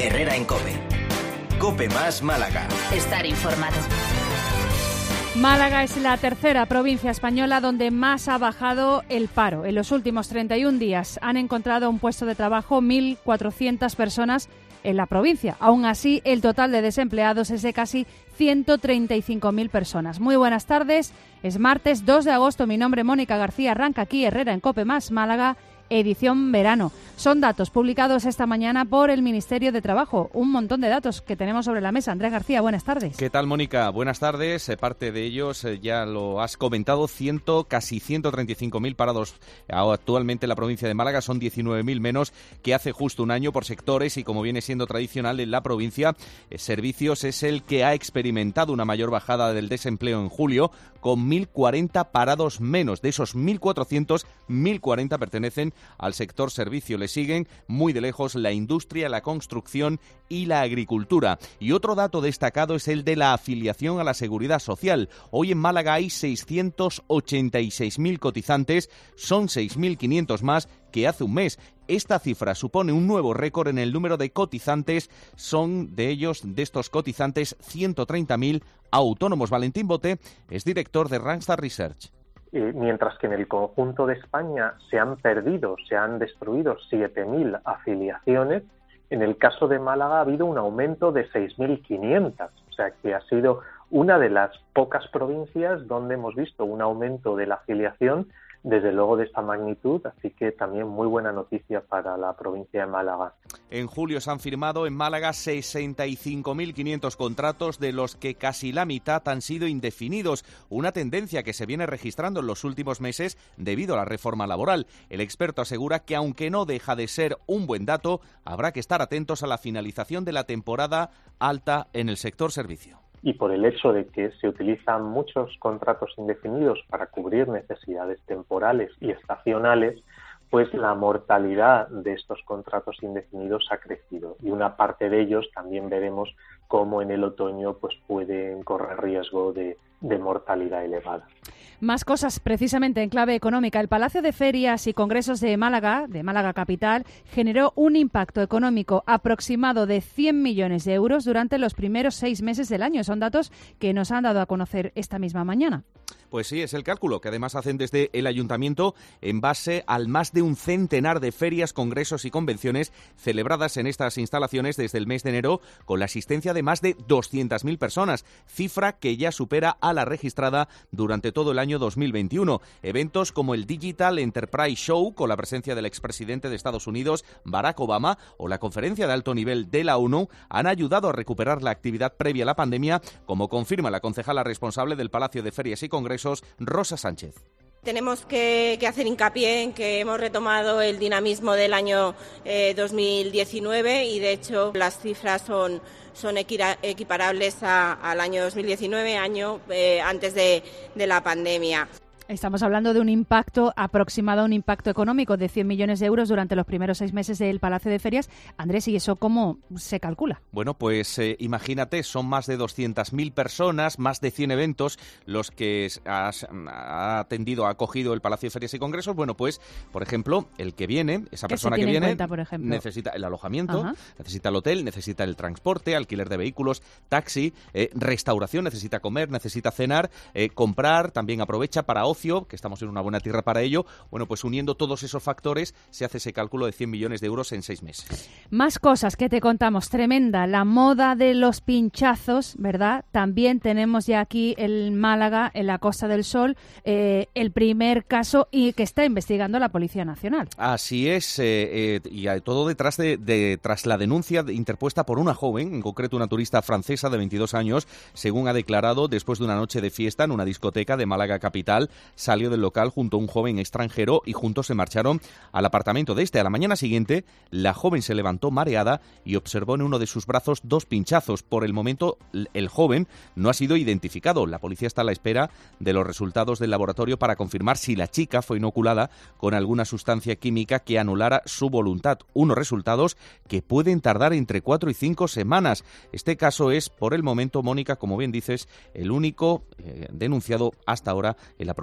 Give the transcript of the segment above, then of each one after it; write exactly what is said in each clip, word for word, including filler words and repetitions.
Herrera en COPE. COPE más Málaga. Estar informado. Málaga es la tercera provincia española donde más ha bajado el paro. En los últimos treinta y un días han encontrado un puesto de trabajo mil cuatrocientas personas en la provincia. Aún así, el total de desempleados es de casi ciento treinta y cinco mil personas. Muy buenas tardes. Es martes dos de agosto. Mi nombre es Mónica García. Arranca aquí Herrera en COPE más Málaga, edición verano. Son datos publicados esta mañana por el Ministerio de Trabajo. Un montón de datos que tenemos sobre la mesa. Andrés García, buenas tardes. ¿Qué tal, Mónica? Buenas tardes. Eh, parte de ellos eh, ya lo has comentado, ciento, casi ciento treinta y cinco mil parados actualmente en la provincia de Málaga. Son diecinueve mil menos que hace justo un año por sectores y, como viene siendo tradicional en la provincia, eh, servicios es el que ha experimentado una mayor bajada del desempleo en julio, con mil cuarenta parados menos. De esos mil cuatrocientos, mil cuarenta pertenecen al sector servicio. Le siguen muy de lejos la industria, la construcción y la agricultura. Y otro dato destacado es el de la afiliación a la Seguridad Social. Hoy en Málaga hay seiscientos ochenta y seis mil cotizantes, son seis mil quinientos más que hace un mes. Esta cifra supone un nuevo récord en el número de cotizantes. Son de ellos, de estos cotizantes, ciento treinta mil autónomos. Valentín Bote es director de Randstad Research. Eh, mientras que en el conjunto de España se han perdido, se han destruido siete mil afiliaciones, en el caso de Málaga ha habido un aumento de seis mil quinientas, o sea que ha sido una de las pocas provincias donde hemos visto un aumento de la afiliación, desde luego de esta magnitud, así que también muy buena noticia para la provincia de Málaga. En julio se han firmado en Málaga sesenta y cinco mil quinientos contratos, de los que casi la mitad han sido indefinidos, una tendencia que se viene registrando en los últimos meses debido a la reforma laboral. El experto asegura que, aunque no deja de ser un buen dato, habrá que estar atentos a la finalización de la temporada alta en el sector servicio. Y por el hecho de que se utilizan muchos contratos indefinidos para cubrir necesidades temporales y estacionales, pues la mortalidad de estos contratos indefinidos ha crecido. Y una parte de ellos también veremos cómo en el otoño pues pueden correr riesgo de, de mortalidad elevada. Más cosas precisamente en clave económica. El Palacio de Ferias y Congresos de Málaga, de Málaga Capital, generó un impacto económico aproximado de cien millones de euros durante los primeros seis meses del año. Son datos que nos han dado a conocer esta misma mañana. Pues sí, es el cálculo que además hacen desde el Ayuntamiento en base al más de un centenar de ferias, congresos y convenciones celebradas en estas instalaciones desde el mes de enero, con la asistencia de más de doscientas mil personas, cifra que ya supera a la registrada durante todo el año dos mil veintiuno. Eventos como el Digital Enterprise Show, con la presencia del expresidente de Estados Unidos, Barack Obama, o la conferencia de alto nivel de la ONU, han ayudado a recuperar la actividad previa a la pandemia, como confirma la concejala responsable del Palacio de Ferias y Congresos, Rosa Sánchez. Tenemos que, que hacer hincapié en que hemos retomado el dinamismo del año eh, dos mil diecinueve y, de hecho, las cifras son, son equira, equiparables a, al año dos mil diecinueve, año eh, antes de, de la pandemia. Estamos hablando de un impacto aproximado, un impacto económico de cien millones de euros durante los primeros seis meses del Palacio de Ferias. Andrés, ¿y eso cómo se calcula? Bueno, pues eh, imagínate, son más de doscientas mil personas, más de cien eventos los que has, ha atendido, ha acogido el Palacio de Ferias y Congresos. Bueno, pues, por ejemplo, el que viene, esa persona que viene, cuenta, por ejemplo? necesita el alojamiento, Ajá. necesita el hotel, necesita el transporte, alquiler de vehículos, taxi, eh, restauración, necesita comer, necesita cenar, eh, comprar, también aprovecha para ocio, que estamos en una buena tierra para ello. Bueno, pues uniendo todos esos factores se hace ese cálculo de cien millones de euros en seis meses. Más cosas que te contamos. Tremenda la moda de los pinchazos, ¿verdad? También tenemos ya aquí en Málaga, en la Costa del Sol, eh, el primer caso y que está investigando la Policía Nacional. Así es, eh, eh, y todo detrás de, de tras la denuncia interpuesta por una joven, en concreto una turista francesa de veintidós años, según ha declarado, después de una noche de fiesta en una discoteca de Málaga Capital. Salió del local junto a un joven extranjero y juntos se marcharon al apartamento de este. A la mañana siguiente, la joven se levantó mareada y observó en uno de sus brazos dos pinchazos. Por el momento, el joven no ha sido identificado. La policía está a la espera de los resultados del laboratorio para confirmar si la chica fue inoculada con alguna sustancia química que anulara su voluntad. Unos resultados que pueden tardar entre cuatro y cinco semanas. Este caso es, por el momento, Mónica, como bien dices, el único eh, denunciado hasta ahora en la provincia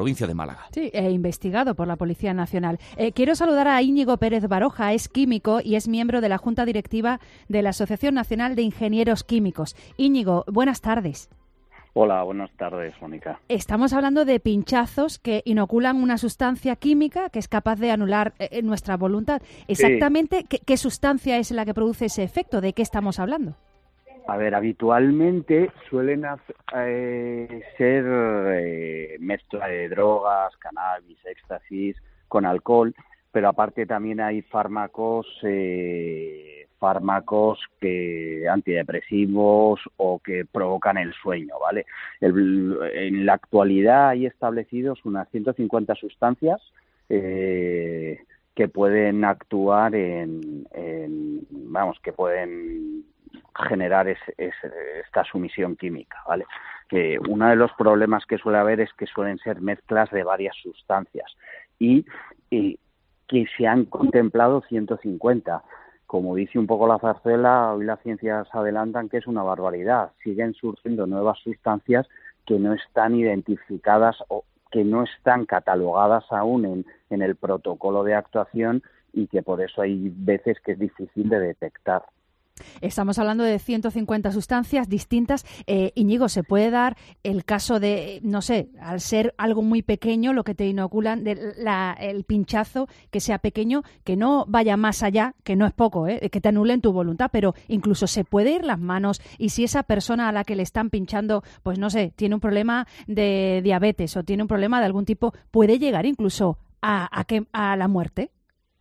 provincia de Málaga. Sí, e investigado por la Policía Nacional. Eh, quiero saludar a Íñigo Pérez Baroja, es químico y es miembro de la Junta Directiva de la Asociación Nacional de Ingenieros Químicos. Íñigo, buenas tardes. Hola, buenas tardes, Mónica. Estamos hablando de pinchazos que inoculan una sustancia química que es capaz de anular eh, nuestra voluntad. Exactamente, sí. ¿qué, ¿qué sustancia es la que produce ese efecto? ¿De qué estamos hablando? A ver, habitualmente suelen eh, ser eh, mezcla de drogas, cannabis, éxtasis, con alcohol, pero aparte también hay fármacos... Eh, fármacos que antidepresivos o que provocan el sueño, ¿vale? El, en la actualidad hay establecidos unas ciento cincuenta sustancias eh, que pueden actuar en, en, vamos, que pueden generar es, es, esta sumisión química, ¿vale? Que uno de los problemas que suele haber es que suelen ser mezclas de varias sustancias y, y que se han contemplado ciento cincuenta. Como dice un poco la zarzuela, hoy las ciencias adelantan que es una barbaridad. Siguen surgiendo nuevas sustancias que no están identificadas o que no están catalogadas aún en, en el protocolo de actuación y que por eso hay veces que es difícil de detectar. Estamos hablando de ciento cincuenta sustancias distintas. Eh, Íñigo, ¿se puede dar el caso de, no sé, al ser algo muy pequeño, lo que te inoculan, de la, el pinchazo, que sea pequeño, que no vaya más allá, que no es poco, ¿eh? Que te anulen tu voluntad, pero incluso se puede ir las manos y si esa persona a la que le están pinchando, pues no sé, tiene un problema de diabetes o tiene un problema de algún tipo, puede llegar incluso a, a, que, a la muerte?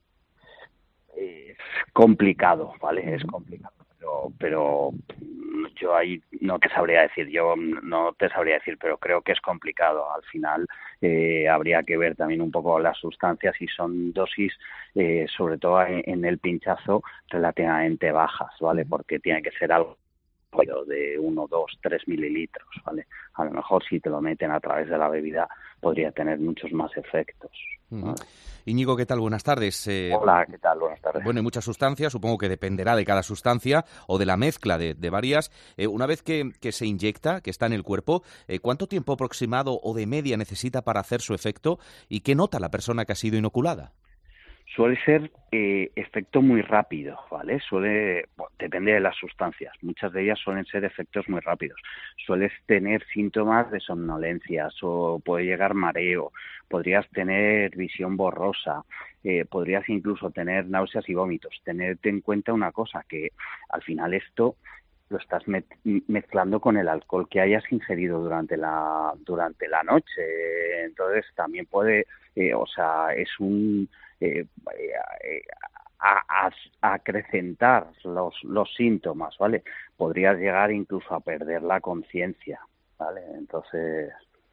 Complicado, ¿vale? Es complicado, pero, pero yo ahí no te sabría decir, yo no te sabría decir, pero creo que es complicado. Al final eh, habría que ver también un poco las sustancias y son dosis, eh, sobre todo en, en el pinchazo, relativamente bajas, ¿vale? Porque tiene que ser algo de uno, dos, tres mililitros, ¿vale? A lo mejor si te lo meten a través de la bebida podría tener muchos más efectos, ¿no? Mm. Íñigo, ¿qué tal? Buenas tardes. Eh, Hola, ¿qué tal? Buenas tardes. Bueno, hay muchas sustancias, supongo que dependerá de cada sustancia o de la mezcla de, de varias. Eh, una vez que, que se inyecta, que está en el cuerpo, eh, ¿cuánto tiempo aproximado o de media necesita para hacer su efecto y qué nota la persona que ha sido inoculada? Suele ser eh, efecto muy rápido, ¿vale? Suele, bueno, depende de las sustancias. Muchas de ellas suelen ser efectos muy rápidos. Sueles tener síntomas de somnolencias o puede llegar mareo, podrías tener visión borrosa, eh, podrías incluso tener náuseas y vómitos. Tenerte en cuenta una cosa, que al final esto lo estás mezclando con el alcohol que hayas ingerido durante la durante la noche. Entonces también puede, eh, o sea, es un eh, eh, a, a, acrecentar los los síntomas, ¿vale? Podrías llegar incluso a perder la conciencia, ¿vale? Entonces,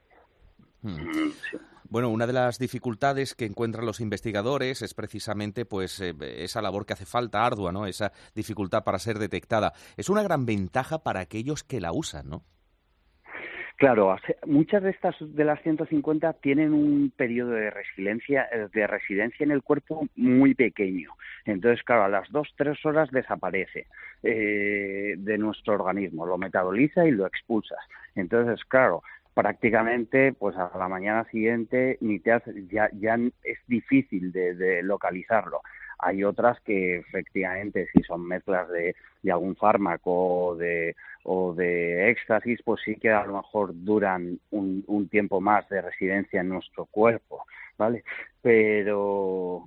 hmm. sí. Bueno, una de las dificultades que encuentran los investigadores es precisamente pues eh, esa labor que hace falta, ardua, ¿no? Esa dificultad para ser detectada. Es una gran ventaja para aquellos que la usan, ¿no? Claro, muchas de estas de las ciento cincuenta tienen un periodo de residencia de residencia en el cuerpo muy pequeño. Entonces, claro, a las dos, tres horas desaparece eh, de nuestro organismo, lo metaboliza y lo expulsas. Entonces, claro, prácticamente pues a la mañana siguiente ni te hace, ya ya es difícil de, de localizarlo. Hay otras que efectivamente si son mezclas de, de algún fármaco o de o de éxtasis, pues sí que a lo mejor duran un, un tiempo más de residencia en nuestro cuerpo, ¿vale? Pero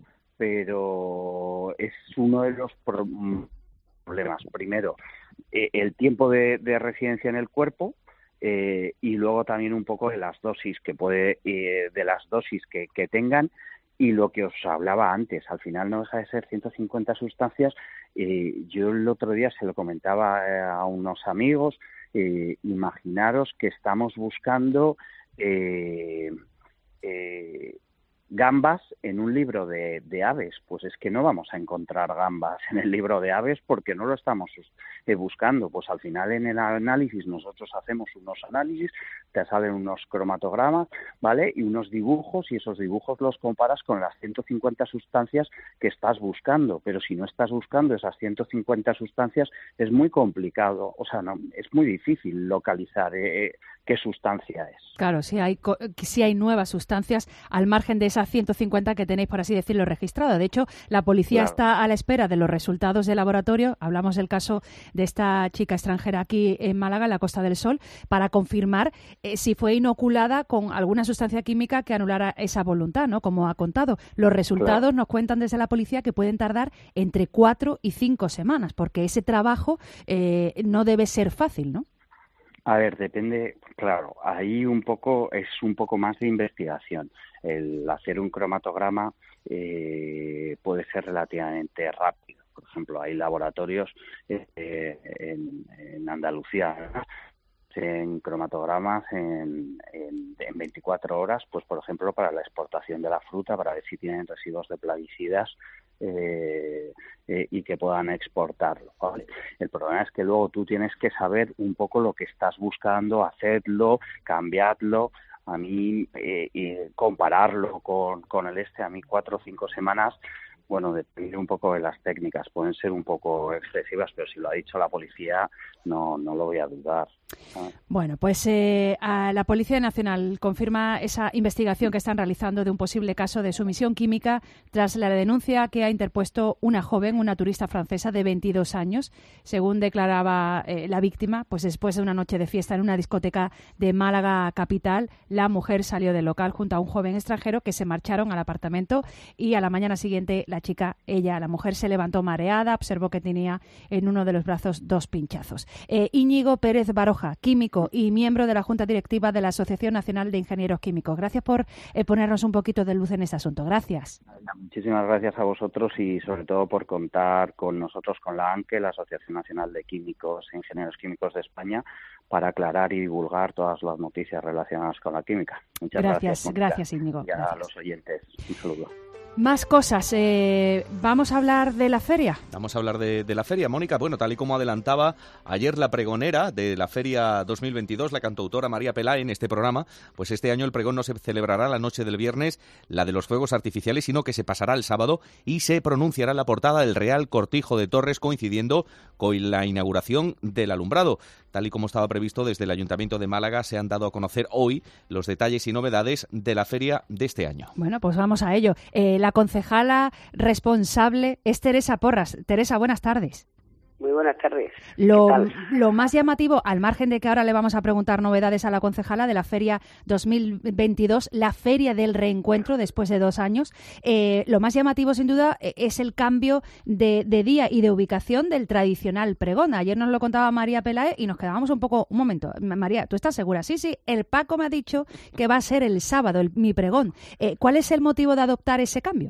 pero es uno de los problemas. Primero, eh, el tiempo de, de residencia en el cuerpo. Eh, y luego también un poco de las dosis que puede eh, de las dosis que, que tengan y lo que os hablaba antes, al final no deja de ser ciento cincuenta sustancias. Eh, yo el otro día se lo comentaba eh, a unos amigos, eh, imaginaros que estamos buscando eh, eh, gambas en un libro de, de aves, pues es que no vamos a encontrar gambas en el libro de aves porque no lo estamos eh, buscando. Pues al final en el análisis nosotros hacemos unos análisis, te salen unos cromatogramas, ¿vale? Y unos dibujos, y esos dibujos los comparas con las ciento cincuenta sustancias que estás buscando, pero si no estás buscando esas ciento cincuenta sustancias es muy complicado, o sea, no, es muy difícil localizar eh, qué sustancia es. Claro, si hay, si hay nuevas sustancias al margen de esas ciento cincuenta que tenéis, por así decirlo, registrado. De hecho, la policía claro. está a la espera de los resultados de laboratorio. Hablamos del caso de esta chica extranjera aquí en Málaga, en la Costa del Sol, para confirmar eh, si fue inoculada con alguna sustancia química que anulara esa voluntad, ¿no? Como ha contado. Los resultados claro. nos cuentan desde la policía que pueden tardar entre cuatro y cinco semanas, porque ese trabajo eh, no debe ser fácil, ¿no? A ver, depende, claro, ahí un poco es un poco más de investigación. El hacer un cromatograma eh, puede ser relativamente rápido. Por ejemplo, hay laboratorios eh, en, en Andalucía, ¿no? En cromatogramas en, en, en veinticuatro horas, pues por ejemplo para la exportación de la fruta, para ver si tienen residuos de plaguicidas eh, eh, y que puedan exportarlo, ¿vale? El problema es que luego tú tienes que saber un poco lo que estás buscando, hacerlo, cambiarlo. A mí, eh, y compararlo con, con el este, a mí cuatro o cinco semanas, bueno, depende un poco de las técnicas, pueden ser un poco excesivas, pero si lo ha dicho la policía, no, no lo voy a dudar. ¿No? Bueno, pues eh, a la Policía Nacional confirma esa investigación que están realizando de un posible caso de sumisión química tras la denuncia que ha interpuesto una joven, una turista francesa de veintidós años. Según declaraba eh, la víctima, pues después de una noche de fiesta en una discoteca de Málaga capital, la mujer salió del local junto a un joven extranjero que se marcharon al apartamento y a la mañana siguiente la chica, ella, la mujer, se levantó mareada, observó que tenía en uno de los brazos dos pinchazos. Eh, Íñigo Pérez Baroja, químico y miembro de la Junta Directiva de la Asociación Nacional de Ingenieros Químicos. Gracias por eh, ponernos un poquito de luz en este asunto. Gracias. Muchísimas gracias a vosotros y sobre todo por contar con nosotros, con la ANQE, la Asociación Nacional de Químicos e Ingenieros Químicos de España, para aclarar y divulgar todas las noticias relacionadas con la química. Muchas gracias. Gracias, gracias Íñigo. Y a gracias. los oyentes, un saludo. Más cosas. Eh, vamos a hablar de la feria. Vamos a hablar de, de la feria, Mónica. Bueno, tal y como adelantaba ayer la pregonera de la feria dos mil veintidós, la cantautora María Pelae, en este programa, pues este año el pregón no se celebrará la noche del viernes, la de los fuegos artificiales, sino que se pasará el sábado y se pronunciará la portada del Real Cortijo de Torres, coincidiendo con la inauguración del alumbrado. Tal y como estaba previsto desde el Ayuntamiento de Málaga, se han dado a conocer hoy los detalles y novedades de la feria de este año. Bueno, pues vamos a ello. Eh, la concejala responsable es Teresa Porras. Teresa, buenas tardes. Muy buenas tardes. Lo, lo más llamativo, al margen de que ahora le vamos a preguntar novedades a la concejala de la Feria dos mil veintidós, la Feria del Reencuentro después de dos años, eh, lo más llamativo sin duda es el cambio de, de día y de ubicación del tradicional pregón. Ayer nos lo contaba María Pelae y nos quedábamos un poco, un momento, María, ¿tú estás segura? Sí, sí, el Paco me ha dicho que va a ser el sábado, el, mi pregón. Eh, ¿Cuál es el motivo de adoptar ese cambio?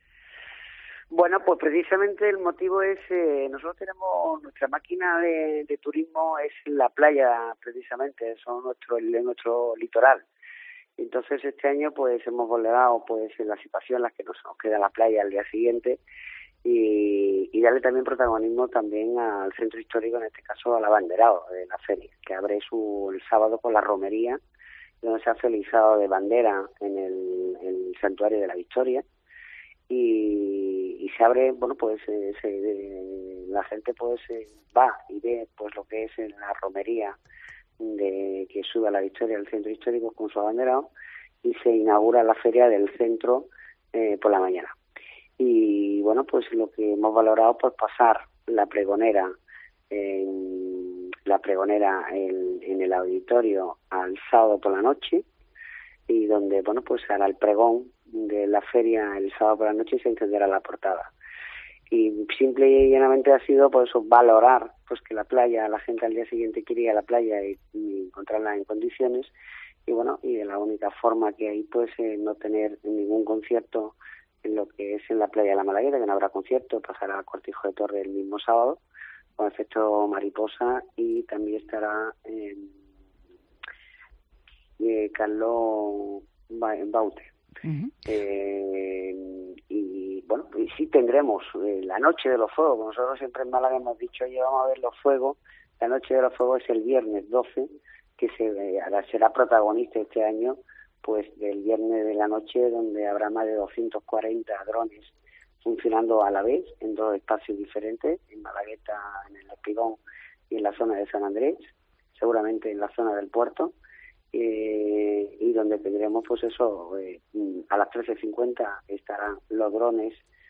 Bueno, pues precisamente el motivo es, eh, nosotros tenemos, nuestra máquina de, de turismo es la playa, precisamente, son nuestro, nuestro litoral. Entonces este año pues hemos valorado pues en la situación en la que nos, nos queda la playa al día siguiente y, y darle también protagonismo también al centro histórico, en este caso al abanderado de la feria, que abre su el sábado con la romería, donde se hace el izado de bandera en el, en el Santuario de la Victoria. Y, y se abre, bueno, pues eh, se, eh, la gente pues eh, va y ve pues lo que es en la romería de que sube a la Victoria del centro histórico con su abanderado y se inaugura la feria del centro eh, por la mañana. Y bueno, pues lo que hemos valorado pues pasar la pregonera en, la pregonera en, en el auditorio al sábado por la noche, y donde, bueno, pues se hará el pregón de la feria el sábado por la noche y se encenderá la portada. Y simple y llanamente ha sido por eso valorar pues que la playa, la gente al día siguiente quiere ir a la playa y, y encontrarla en condiciones, y bueno, y de la única forma que hay pues eh, no tener ningún concierto en lo que es en la playa de la Malagueta, que no habrá concierto, pasará al Cortijo de Torres el mismo sábado con efecto mariposa, y también estará eh, eh, Carlos Baute. Uh-huh. Eh, y bueno, y sí tendremos eh, la Noche de los Fuegos. Nosotros siempre en Málaga hemos dicho, oye, vamos a ver los fuegos. La Noche de los Fuegos es el viernes doce, que se eh, será protagonista este año, pues del viernes de la noche, donde habrá más de doscientos cuarenta drones funcionando a la vez en dos espacios diferentes, en Malagueta, en el Espigón y en la zona de San Andrés, seguramente en la zona del puerto, eh, y donde tendremos pues eso, eh, a las trece cincuenta estarán los drones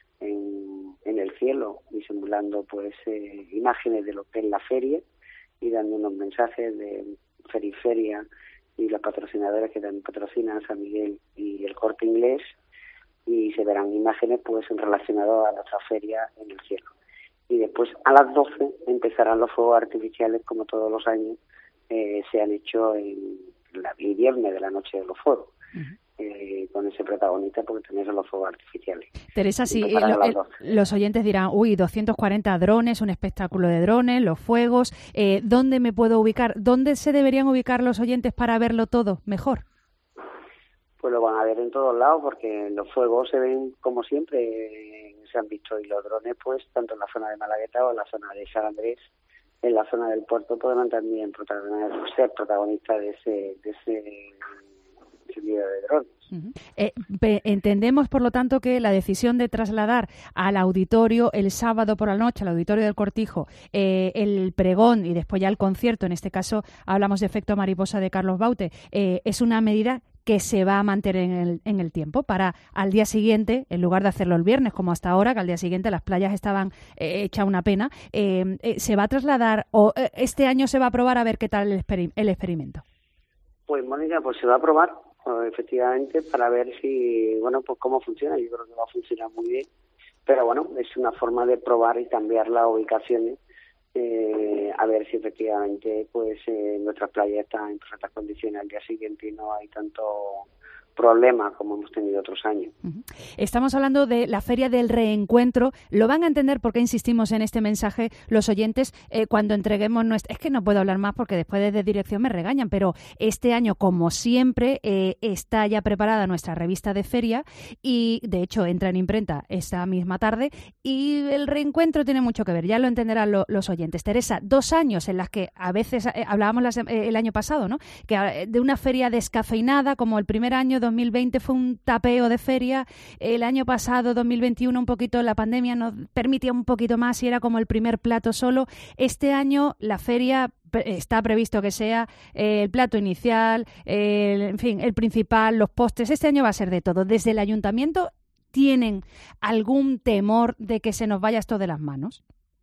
en, en el cielo, disimulando pues eh, imágenes de lo que es la feria y dando unos mensajes de Feriferia y los patrocinadores que también patrocinan San Miguel y el Corte Inglés, y se verán imágenes pues relacionadas a nuestra feria en el cielo. Y después a las doce empezarán los fuegos artificiales, como todos los años eh, se han hecho en la, el viernes de la Noche de los Fuegos. Uh-huh. Eh, con ese protagonista, porque tenés los fuegos artificiales. Teresa, sí, lo, el, los oyentes dirán, uy, doscientos cuarenta drones, un espectáculo de drones, los fuegos, eh, ¿dónde me puedo ubicar? ¿Dónde se deberían ubicar los oyentes para verlo todo mejor? Pues lo van a ver en todos lados, porque los fuegos se ven como siempre, eh, se han visto, y los drones pues tanto en la zona de Malagueta o en la zona de San Andrés, en la zona del puerto, podrán también protagonizar, ser protagonistas de ese, de ese encendido de drones. Uh-huh. Eh, entendemos, por lo tanto, que la decisión de trasladar al auditorio el sábado por la noche, al auditorio del Cortijo, eh, el pregón y después ya el concierto, en este caso hablamos de Efecto Mariposa de Carlos Baute, eh, es una medida que se va a mantener en el, en el tiempo para al día siguiente, en lugar de hacerlo el viernes como hasta ahora, que al día siguiente las playas estaban eh, hecha una pena, eh, eh, se va a trasladar o eh, este año se va a probar a ver qué tal el, exper- el experimento. Pues Mónica, pues se va a probar efectivamente para ver si, bueno, pues cómo funciona. Yo creo que va a funcionar muy bien, pero bueno, es una forma de probar y cambiar las ubicaciones, eh, a ver si efectivamente pues eh, nuestras playas están en perfectas condiciones al día siguiente y no hay tanto problema como hemos tenido otros años. Uh-huh. Estamos hablando de la Feria del Reencuentro. Lo van a entender porque insistimos en este mensaje los oyentes eh, cuando entreguemos nuestra... Es que no puedo hablar más porque después desde dirección me regañan, pero este año, como siempre, eh, está ya preparada nuestra revista de feria y, de hecho, entra en imprenta esta misma tarde y el reencuentro tiene mucho que ver. Ya lo entenderán lo, los oyentes. Teresa, dos años en las que a veces eh, hablábamos las, eh, el año pasado, ¿no? Que eh, de una feria descafeinada, como el primer año, dos mil veinte fue un tapeo de feria, el año pasado, dos mil veintiuno, un poquito la pandemia nos permitía un poquito más y era como el primer plato solo. Este año la feria está previsto que sea eh, el plato inicial, el, en fin, el principal, los postres. Este año va a ser de todo. Desde el ayuntamiento, ¿tienen algún temor de que se nos vaya esto de las manos?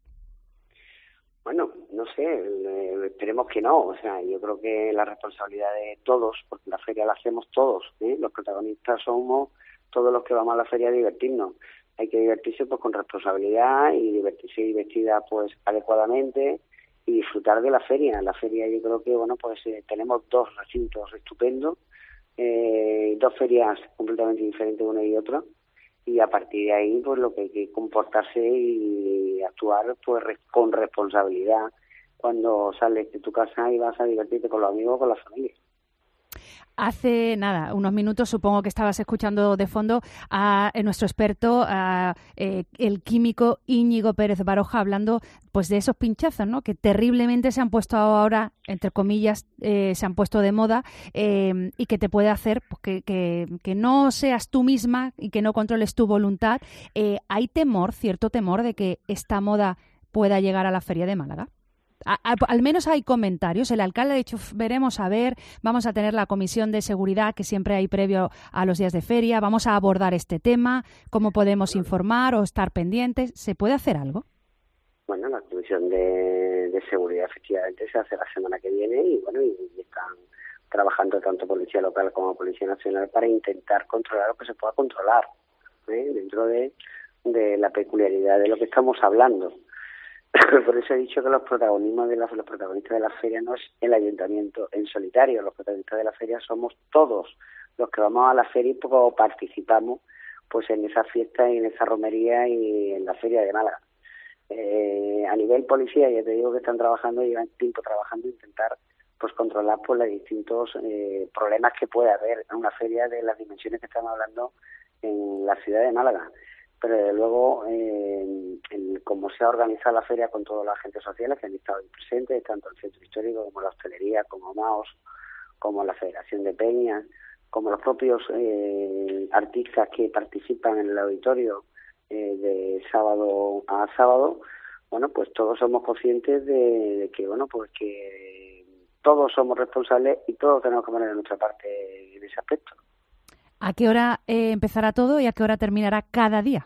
Bueno, no sé, eh, esperemos que no. O sea, yo creo que la responsabilidad de todos, porque la feria la hacemos todos, ¿eh? Los protagonistas somos todos los que vamos a la feria a divertirnos. Hay que divertirse pues con responsabilidad y divertirse y vestida pues adecuadamente y disfrutar de la feria. La feria yo creo que, bueno, pues eh, tenemos dos recintos estupendos, eh, dos ferias completamente diferentes una y otra, y a partir de ahí pues lo que hay que comportarse y actuar pues con responsabilidad cuando sales de tu casa y vas a divertirte con los amigos o con la familia. Hace nada, unos minutos, supongo que estabas escuchando de fondo a, a nuestro experto, a, eh, el químico Íñigo Pérez Baroja, hablando pues de esos pinchazos, ¿no? Que terriblemente se han puesto ahora, entre comillas, eh, se han puesto de moda eh, y que te puede hacer pues, que, que, que no seas tú misma y que no controles tu voluntad. Eh, ¿Hay temor, cierto temor, de que esta moda pueda llegar a la Feria de Málaga? A, a, al menos hay comentarios. El alcalde ha dicho, veremos a ver, vamos a tener la comisión de seguridad que siempre hay previo a los días de feria, vamos a abordar este tema, cómo podemos informar o estar pendientes. ¿Se puede hacer algo? Bueno, la comisión de, de seguridad efectivamente se hace la semana que viene y bueno, y, y están trabajando tanto policía local como policía nacional para intentar controlar lo que se pueda controlar, ¿eh? Dentro de, de la peculiaridad de lo que estamos hablando. Por eso he dicho que los protagonismos de la, los protagonistas de la feria no es el ayuntamiento en solitario, los protagonistas de la feria somos todos los que vamos a la feria y poco participamos pues en esa fiesta y en esa romería y en la feria de Málaga. Eh, a nivel policía, ya te digo que están trabajando, llevan tiempo trabajando, intentar pues controlar pues los distintos eh, problemas que puede haber en una feria de las dimensiones que estamos hablando en la ciudad de Málaga. Pero desde luego, eh, en cómo se ha organizado la feria con todos los agentes sociales que han estado ahí presentes, tanto el centro histórico como la hostelería, como MAOS, como la Federación de Peñas, como los propios eh, artistas que participan en el auditorio eh, de sábado a sábado, bueno, pues todos somos conscientes de, de que, bueno, pues que todos somos responsables y todos tenemos que poner de nuestra parte en ese aspecto. ¿A qué hora eh, empezará todo y a qué hora terminará cada día?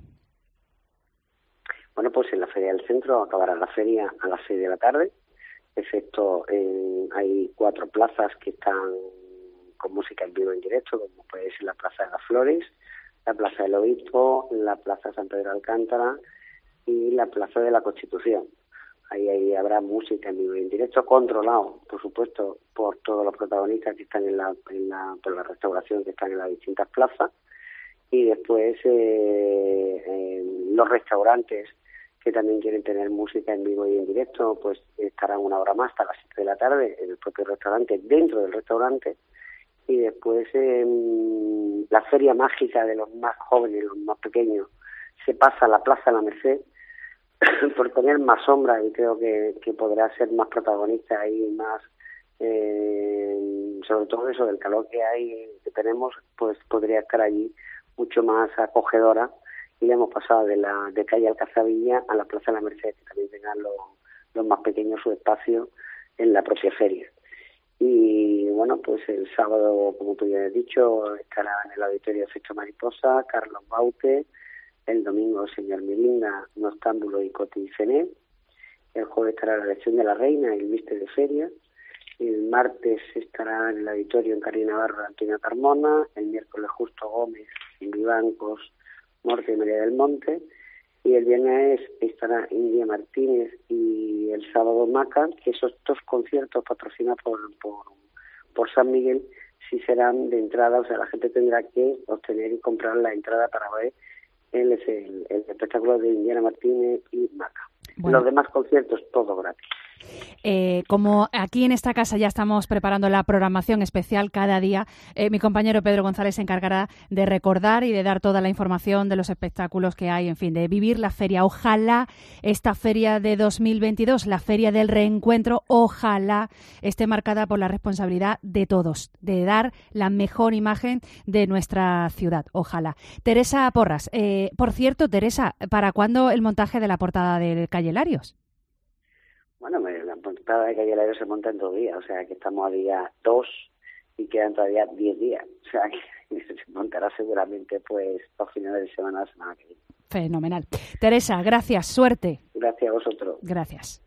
Bueno, pues en la Feria del Centro acabará la feria a las seis de la tarde, excepto eh, hay cuatro plazas que están con música en vivo en directo, como puede ser la Plaza de las Flores, la Plaza del Obispo, la Plaza San Pedro de Alcántara y la Plaza de la Constitución. Ahí, ahí habrá música en vivo y en directo, controlado, por supuesto, por todos los protagonistas que están en la, en la, por la restauración que están en las distintas plazas. Y después eh, eh, los restaurantes que también quieren tener música en vivo y en directo, pues estarán una hora más, hasta las siete de la tarde, en el propio restaurante, dentro del restaurante. Y después eh, la feria mágica de los más jóvenes, los más pequeños, se pasa a la Plaza de la Merced, por tener más sombra, y creo que, que podrá ser más protagonista y más, eh, sobre todo eso del calor que hay, que tenemos, pues podría estar allí mucho más acogedora, y le hemos pasado de la de calle Alcazabilla a la Plaza de la Merced, que también tengan los, los más pequeños su espacio en la propia feria. Y bueno, pues el sábado, como tú ya has dicho, estará en el auditorio Efecto Mariposa Carlos Baute. El domingo, el señor Mirinda, Nostámbulo y Coti Cené. El jueves estará la elección de la reina y el mister de feria. El martes estará en el auditorio en Karina Navarro, Antonio Carmona. El miércoles Justo Gómez, en Vivancos, Norte y María del Monte. Y el viernes estará India Martínez y el sábado Maca, que esos dos conciertos patrocinados por, por, por San Miguel sí serán de entrada, o sea, la gente tendrá que obtener y comprar la entrada para ver el, el, el espectáculo de Indiana Martínez y Maca. Bueno. Los demás conciertos, todo gratis. Eh, como aquí en esta casa ya estamos preparando la programación especial cada día, eh, mi compañero Pedro González se encargará de recordar y de dar toda la información de los espectáculos que hay, en fin, de vivir la feria. Ojalá esta feria de dos mil veintidós, la feria del reencuentro, ojalá esté marcada por la responsabilidad de todos, de dar la mejor imagen de nuestra ciudad, ojalá. Teresa Porras, eh, por cierto, Teresa, ¿para cuándo el montaje de la portada del Calle Larios? Bueno, la portada de Calle Larios se monta en dos días, o sea que estamos a día dos y quedan todavía diez días, o sea que se montará seguramente pues a finales de semana, la semana que viene. Fenomenal. Teresa, gracias, suerte. Gracias a vosotros. Gracias.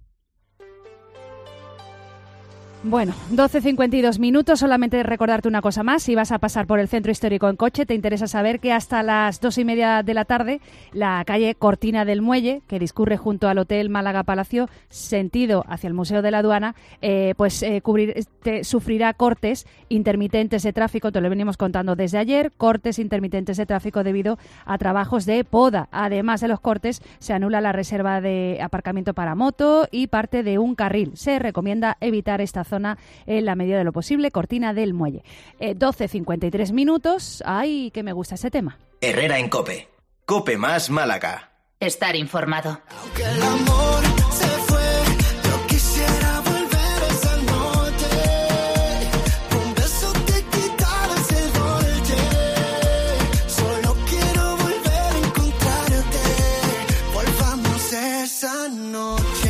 Bueno, doce cincuenta y dos minutos, solamente recordarte una cosa más. Si vas a pasar por el centro histórico en coche, te interesa saber que hasta las dos y media de la tarde la calle Cortina del Muelle, que discurre junto al Hotel Málaga Palacio, sentido hacia el Museo de la Aduana, eh, pues eh, cubrir, te, sufrirá cortes intermitentes de tráfico, te lo venimos contando desde ayer, cortes intermitentes de tráfico debido a trabajos de poda. Además de los cortes, se anula la reserva de aparcamiento para moto y parte de un carril. Se recomienda evitar esta zona en la medida de lo posible. Cortina del Muelle. Eh, doce cincuenta y tres minutos. Ay, que me gusta ese tema. Herrera en COPE. COPE más Málaga. Estar informado. Aunque el amor se fue, yo quisiera volver esa noche. Un beso te quitaba ese dolce. Solo quiero volver a encontrarte. Volvamos esa noche.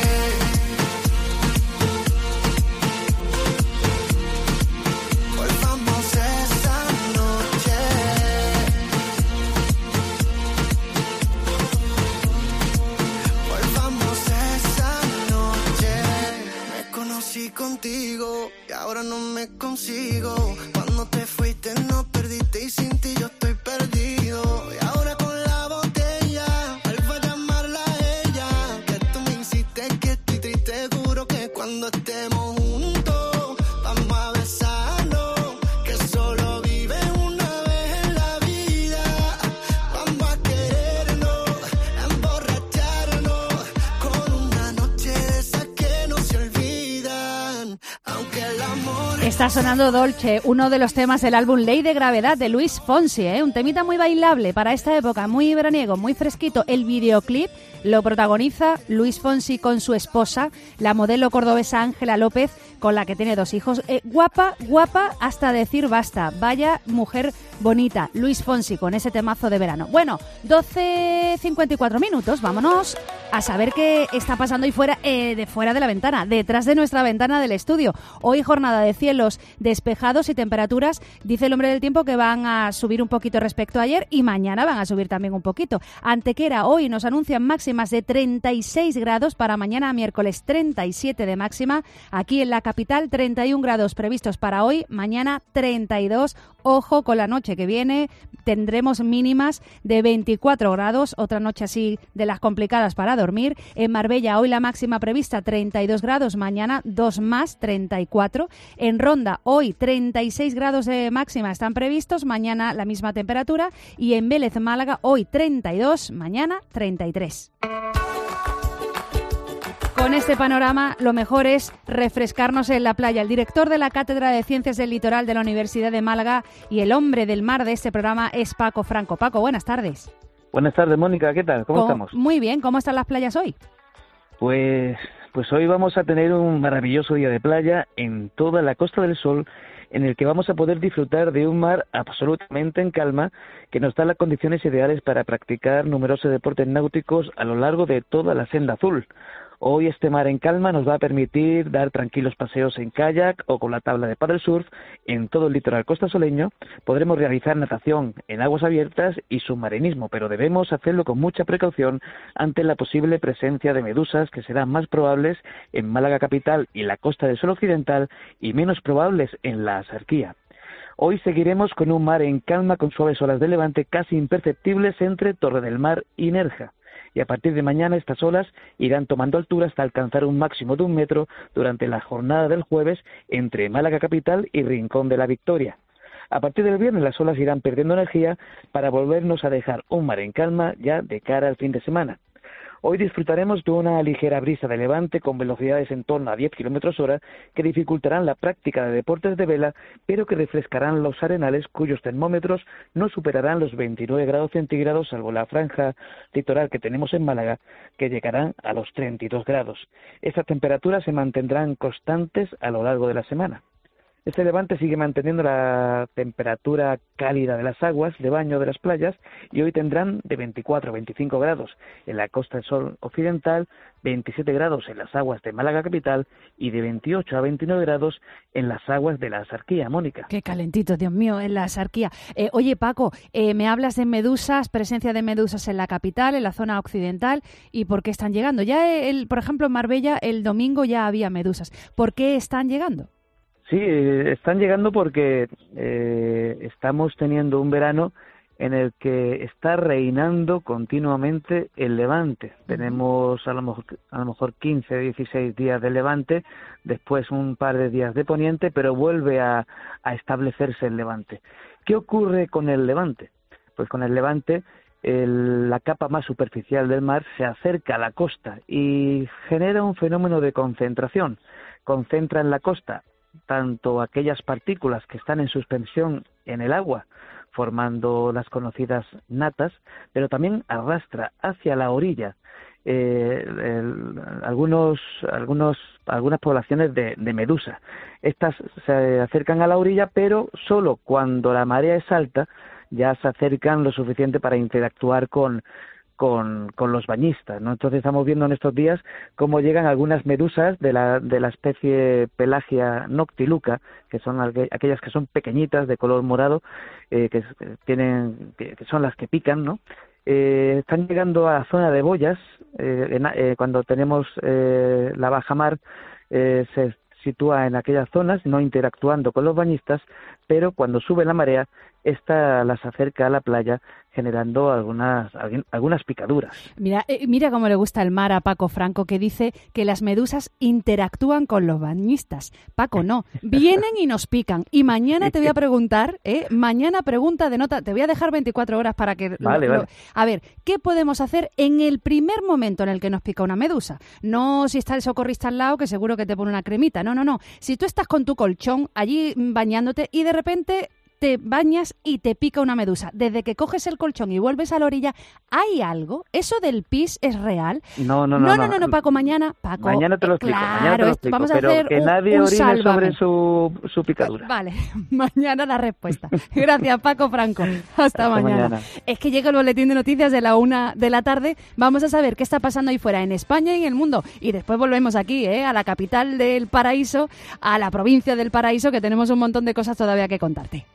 Contigo y ahora no me consigo. Cuando te fuiste no perdiste y sin ti yo estoy perdido. Y ahora con la botella vuelvo a llamarla a ella. Que tú me insistes que estoy triste, juro que cuando estemos juntos vamos a besarnos. Que solo vive una vez en la vida. Vamos a querernos, a emborracharnos con una noche de esas que no se olvida. Está sonando Dolce, uno de los temas del álbum Ley de Gravedad de Luis Fonsi, ¿eh? Un temita muy bailable para esta época, muy veraniego, muy fresquito. El videoclip lo protagoniza Luis Fonsi con su esposa, la modelo cordobesa Ángela López, con la que tiene dos hijos. Eh, guapa, guapa hasta decir basta. Vaya mujer bonita, Luis Fonsi, con ese temazo de verano. Bueno, doce cincuenta y cuatro minutos, vámonos a saber qué está pasando ahí fuera, eh, de fuera de la ventana, detrás de nuestra ventana del estudio. Hoy jornada de cielos despejados y temperaturas, dice el hombre del tiempo, que van a subir un poquito respecto a ayer y mañana van a subir también un poquito. Antequera hoy nos anuncian máximas de treinta y seis grados, para mañana miércoles treinta y siete de máxima, aquí en la capital treinta y un grados previstos para hoy, mañana treinta y dos. Ojo con la noche que viene, tendremos mínimas de veinticuatro grados, otra noche así de las complicadas para dormir. En Marbella hoy la máxima prevista treinta y dos grados, mañana dos más, treinta y cuatro. En Ronda hoy treinta y seis grados de máxima están previstos, mañana la misma temperatura. Y en Vélez, Málaga, hoy treinta y dos, mañana treinta y tres. Con este panorama, lo mejor es refrescarnos en la playa. El director de la Cátedra de Ciencias del Litoral de la Universidad de Málaga y el hombre del mar de este programa es Paco Franco. Paco, buenas tardes. Buenas tardes, Mónica, ¿qué tal? ¿Cómo ¿Cómo? estamos? Muy bien, ¿cómo están las playas hoy? Pues, pues hoy vamos a tener un maravilloso día de playa en toda la Costa del Sol, en el que vamos a poder disfrutar de un mar absolutamente en calma, que nos da las condiciones ideales para practicar numerosos deportes náuticos a lo largo de toda la Senda Azul. Hoy este mar en calma nos va a permitir dar tranquilos paseos en kayak o con la tabla de paddle surf en todo el litoral costasoleño. Podremos realizar natación en aguas abiertas y submarinismo, pero debemos hacerlo con mucha precaución ante la posible presencia de medusas, que serán más probables en Málaga capital y la Costa del Sol occidental y menos probables en la Axarquía. Hoy seguiremos con un mar en calma con suaves olas de levante casi imperceptibles entre Torre del Mar y Nerja. Y a partir de mañana estas olas irán tomando altura hasta alcanzar un máximo de un metro durante la jornada del jueves entre Málaga capital y Rincón de la Victoria. A partir del viernes las olas irán perdiendo energía para volvernos a dejar un mar en calma ya de cara al fin de semana. Hoy disfrutaremos de una ligera brisa de levante con velocidades en torno a diez kilómetros hora que dificultarán la práctica de deportes de vela, pero que refrescarán los arenales cuyos termómetros no superarán los veintinueve grados centígrados, salvo la franja litoral que tenemos en Málaga, que llegarán a los treinta y dos grados. Estas temperaturas se mantendrán constantes a lo largo de la semana. Este levante sigue manteniendo la temperatura cálida de las aguas de baño de las playas y hoy tendrán de veinticuatro a veinticinco grados en la Costa del Sol occidental, veintisiete grados en las aguas de Málaga capital y de veintiocho a veintinueve grados en las aguas de la Axarquía, Mónica. Qué calentito, Dios mío, en la Axarquía. Eh, oye, Paco, eh, me hablas de medusas, presencia de medusas en la capital, en la zona occidental, ¿y por qué están llegando? Ya, el, por ejemplo, en Marbella el domingo ya había medusas. ¿Por qué están llegando? Sí, están llegando porque eh, estamos teniendo un verano en el que está reinando continuamente el levante. Tenemos a lo mejor, a lo mejor quince, dieciséis días de levante, después un par de días de poniente, pero vuelve a, a establecerse el levante. ¿Qué ocurre con el levante? Pues con el levante el, la capa más superficial del mar se acerca a la costa y genera un fenómeno de concentración. Concentra en la costa tanto aquellas partículas que están en suspensión en el agua, formando las conocidas natas, pero también arrastra hacia la orilla eh, el, algunos, algunos, algunas poblaciones de, de medusa. Estas se acercan a la orilla, pero solo cuando la marea es alta ya se acercan lo suficiente para interactuar con Con, con los bañistas, ¿no? Entonces estamos viendo en estos días cómo llegan algunas medusas de la, de la especie Pelagia noctiluca, que son aquellas que son pequeñitas de color morado, eh, que tienen, que, que son las que pican, ¿no? Eh, están llegando a la zona de boyas, eh, en, eh, cuando tenemos eh, la baja mar, eh, se sitúa en aquellas zonas, no interactuando con los bañistas, pero cuando sube la marea, esta las acerca a la playa, generando algunas algunas picaduras. Mira, eh, mira cómo le gusta el mar a Paco Franco, que dice que las medusas interactúan con los bañistas. Paco, no, vienen y nos pican. Y mañana te voy a preguntar, ¿eh? mañana pregunta de nota, te voy a dejar veinticuatro horas para que... Vale, lo, vale. Lo, a ver, ¿qué podemos hacer en el primer momento en el que nos pica una medusa? No si está el socorrista al lado, que seguro que te pone una cremita. No, no, no. Si tú estás con tu colchón allí bañándote y de repente te bañas y te pica una medusa, desde que coges el colchón y vuelves a la orilla, ¿hay algo? ¿Eso del pis es real? No, no, no. No, no, no, no, no Paco, mañana, Paco. Mañana te lo eh, explico, claro, mañana te lo explico, vamos a pero hacer que un, nadie un orine sálvame. sobre su, su picadura. Vale, mañana la respuesta. Gracias, Paco Franco. Hasta, Hasta mañana. mañana. Es que llega el boletín de noticias de la una de la tarde. Vamos a saber qué está pasando ahí fuera en España y en el mundo. Y después volvemos aquí, ¿eh? a la capital del paraíso, a la provincia del paraíso, que tenemos un montón de cosas todavía que contarte.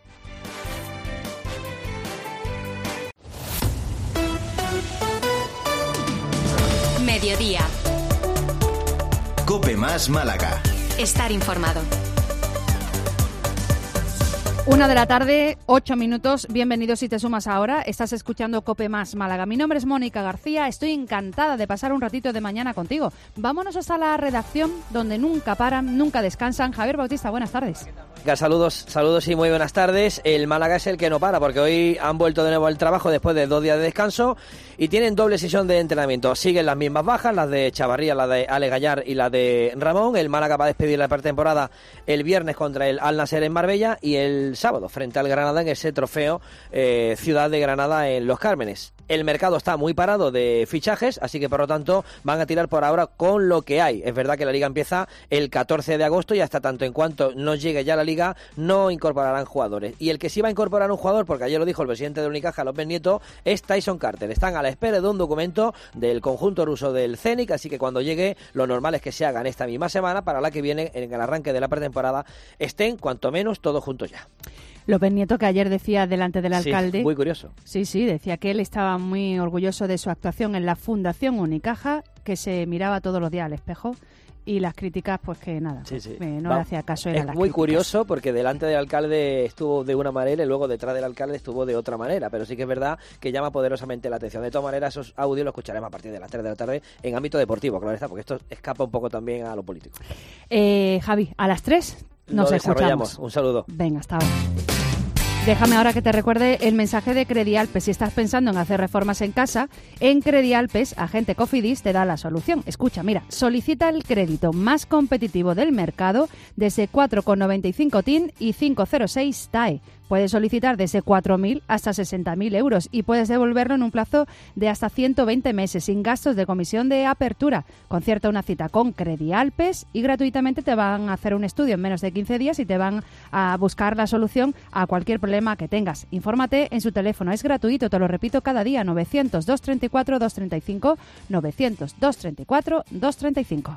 Mediodía. Cope Más Málaga. Estar informado. Una de la tarde, ocho minutos. Bienvenidos si te sumas ahora. Estás escuchando Cope Más Málaga. Mi nombre es Mónica García. Estoy encantada de pasar un ratito de mañana contigo. Vámonos hasta la redacción, donde nunca paran, nunca descansan. Javier Bautista, buenas tardes. Saludos, saludos y muy buenas tardes. El Málaga es el que no para, porque hoy han vuelto de nuevo al trabajo después de dos días de descanso y tienen doble sesión de entrenamiento. Siguen las mismas bajas, las de Chavarría, la de Ale Gallar y la de Ramón. El Málaga va a despedir la pretemporada el viernes contra el Al Nasser en Marbella y el sábado frente al Granada en ese trofeo eh, Ciudad de Granada en Los Cármenes. El mercado está muy parado de fichajes, así que por lo tanto van a tirar por ahora con lo que hay. Es verdad que la Liga empieza el catorce de agosto y hasta tanto en cuanto no llegue ya la Liga no incorporarán jugadores. Y el que sí va a incorporar un jugador, porque ayer lo dijo el presidente de Unicaja, López Nieto, es Tyson Carter. Están a la espera de un documento del conjunto ruso del Zenit, así que cuando llegue lo normal es que se hagan esta misma semana para la que viene, en el arranque de la pretemporada, estén cuanto menos todos juntos ya. López Nieto, que ayer decía delante del alcalde... Sí, muy curioso. Sí, sí, decía que él estaba muy orgulloso de su actuación en la Fundación Unicaja, que se miraba todos los días al espejo, y las críticas, pues que nada, sí, sí. Eh, no Va, le hacía caso. Es Era las muy críticas. curioso porque delante del alcalde estuvo de una manera y luego detrás del alcalde estuvo de otra manera, pero sí que es verdad que llama poderosamente la atención. De todas maneras, esos audios los escucharemos a partir de las tres de la tarde en ámbito deportivo, claro está, porque esto escapa un poco también a lo político. Eh, Javi, a las tres nos lo escuchamos. Un saludo. Venga, hasta ahora. Déjame ahora que te recuerde el mensaje de Credialpes. Si estás pensando en hacer reformas en casa, en Credialpes, agente Cofidis te da la solución. Escucha, mira, solicita el crédito más competitivo del mercado desde cuatro coma noventa y cinco T I N y cinco coma cero seis T A E. Puedes solicitar desde cuatro mil hasta sesenta mil euros y puedes devolverlo en un plazo de hasta ciento veinte meses sin gastos de comisión de apertura. Concierta una cita con Credialpes y gratuitamente te van a hacer un estudio en menos de quince días y te van a buscar la solución a cualquier problema que tengas. Infórmate en su teléfono, es gratuito, te lo repito cada día, novecientos, doscientos treinta y cuatro, doscientos treinta y cinco, novecientos, doscientos treinta y cuatro, doscientos treinta y cinco.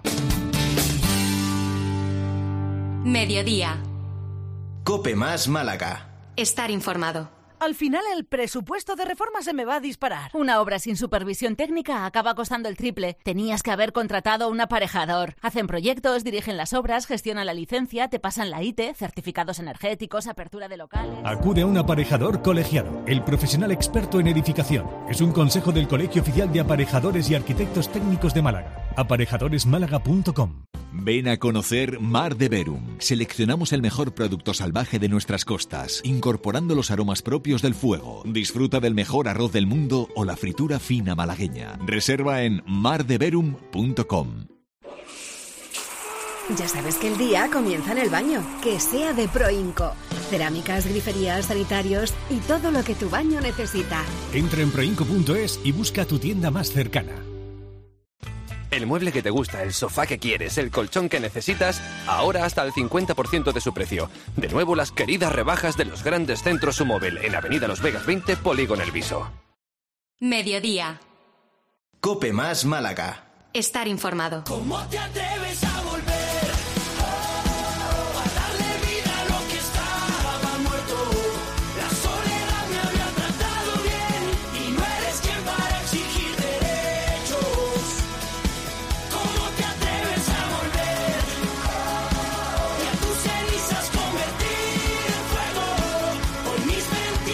Mediodía. Cope Más Málaga. Estar informado. Al final el presupuesto de reforma se me va a disparar. Una obra sin supervisión técnica acaba costando el triple. Tenías que haber contratado un aparejador. Hacen proyectos, dirigen las obras, gestionan la licencia, te pasan la I T E, certificados energéticos, apertura de locales... Acude a un aparejador colegiado, el profesional experto en edificación. Es un consejo del Colegio Oficial de Aparejadores y Arquitectos Técnicos de Málaga. aparejadores málaga punto com. Ven a conocer Mar de Verum. Seleccionamos el mejor producto salvaje de nuestras costas, incorporando los aromas propios del fuego. Disfruta del mejor arroz del mundo o la fritura fina malagueña. Reserva en mar de verum punto com. Ya sabes que el día comienza en el baño, que sea de Proinco. Cerámicas, griferías, sanitarios y todo lo que tu baño necesita. Entra en proinco punto es y busca tu tienda más cercana. El mueble que te gusta, el sofá que quieres, el colchón que necesitas, ahora hasta el cincuenta por ciento de su precio. De nuevo las queridas rebajas de los grandes centros Sumóvel en Avenida Los Vegas veinte, Polígono El Viso. Mediodía. Cope Más Málaga. Estar informado. ¿Cómo te atreves a volver? Oh, a darle vida a lo que estaba muerto. La soledad me había tratado bien y no eres quien para exigir derechos. ¿Cómo te atreves a volver? Y a tus cenizas convertir en fuego por mis mentiras.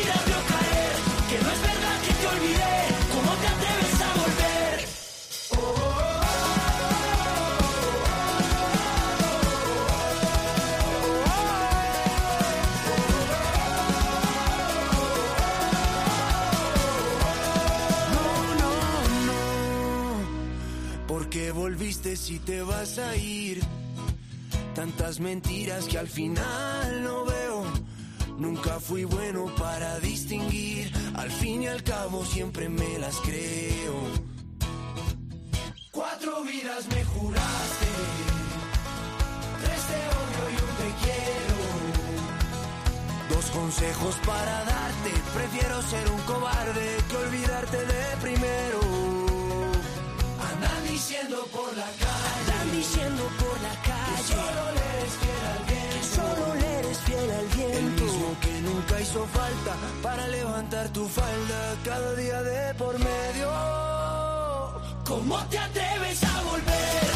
¿Por qué volviste si te vas a ir? Tantas mentiras que al final no veo. Nunca fui bueno para distinguir. Al fin y al cabo siempre me las creo. Cuatro vidas me juraste, tres te odio y un te quiero. Dos consejos para darte, prefiero ser un cobarde que olvidarte de primero. Andan diciendo por la calle, andan diciendo por la calle, que solo le eres fiel al viento, que solo le eres fiel al viento. El mismo que nunca hizo falta para levantar tu falda cada día de por medio. ¿Cómo te atreves a volver?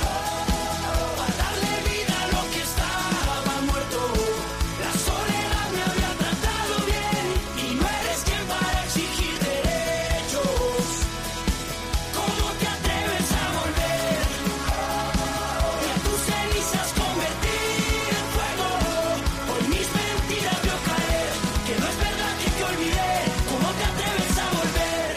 Oh, a darle vida a lo que estaba muerto. La soledad me había tratado bien y no eres quien para exigir derechos. ¿Cómo te atreves a volver? Oh, y a tus cenizas convertir en fuego. Hoy mis mentiras veo caer, que no es verdad que te olvidé. ¿Cómo te atreves a volver?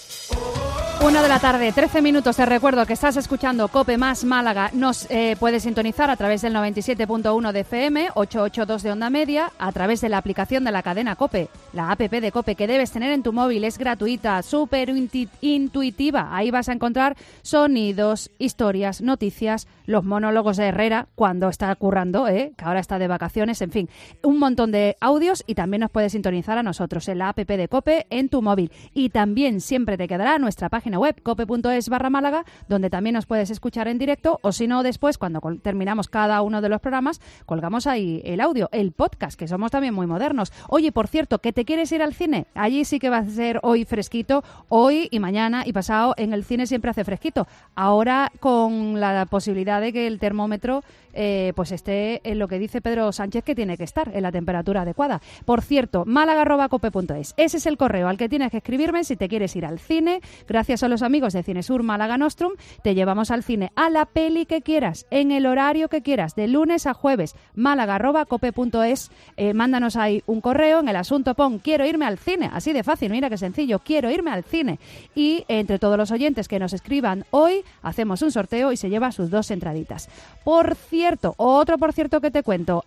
Una de la tarde, trece minutos. Te recuerdo que estás escuchando COPE más Málaga. Nos eh, puedes sintonizar a través del noventa y siete punto uno de F M, ochocientos ochenta y dos de onda media, a través de la aplicación de la cadena COPE, la app de COPE que debes tener en tu móvil. Es gratuita, súper intuitiva. Ahí vas a encontrar sonidos, historias, noticias, los monólogos de Herrera cuando está currando, ¿eh? Que ahora está de vacaciones, en fin, un montón de audios, y también nos puedes sintonizar a nosotros en la app de COPE en tu móvil. Y también siempre te quedará nuestra página web cope.es barra Málaga, donde también nos puedes escuchar en directo, o si no, después, cuando col- terminamos cada uno de los programas, colgamos ahí el audio, el podcast, que somos también muy modernos. Oye, por cierto, ¿que te quieres ir al cine? Allí sí que va a ser hoy fresquito, hoy y mañana y pasado. En el cine siempre hace fresquito. Ahora, con la posibilidad de que el termómetro eh, pues esté en lo que dice Pedro Sánchez que tiene que estar, en la temperatura adecuada. Por cierto, málaga arroba cope punto es. Ese es el correo al que tienes que escribirme si te quieres ir al cine. Gracias a los amigos de Cinesur Málaga Nostrum, te llevamos al cine, a la peli que quieras, en el horario que quieras, de lunes a jueves. málaga arroba cope punto es. Eh, mándanos ahí un correo, en el asunto pon quiero irme al cine, así de fácil, mira qué sencillo, quiero irme al cine. Y entre todos los oyentes que nos escriban hoy, hacemos un sorteo y se lleva sus dos entraditas. Por cierto, otro por cierto que te cuento,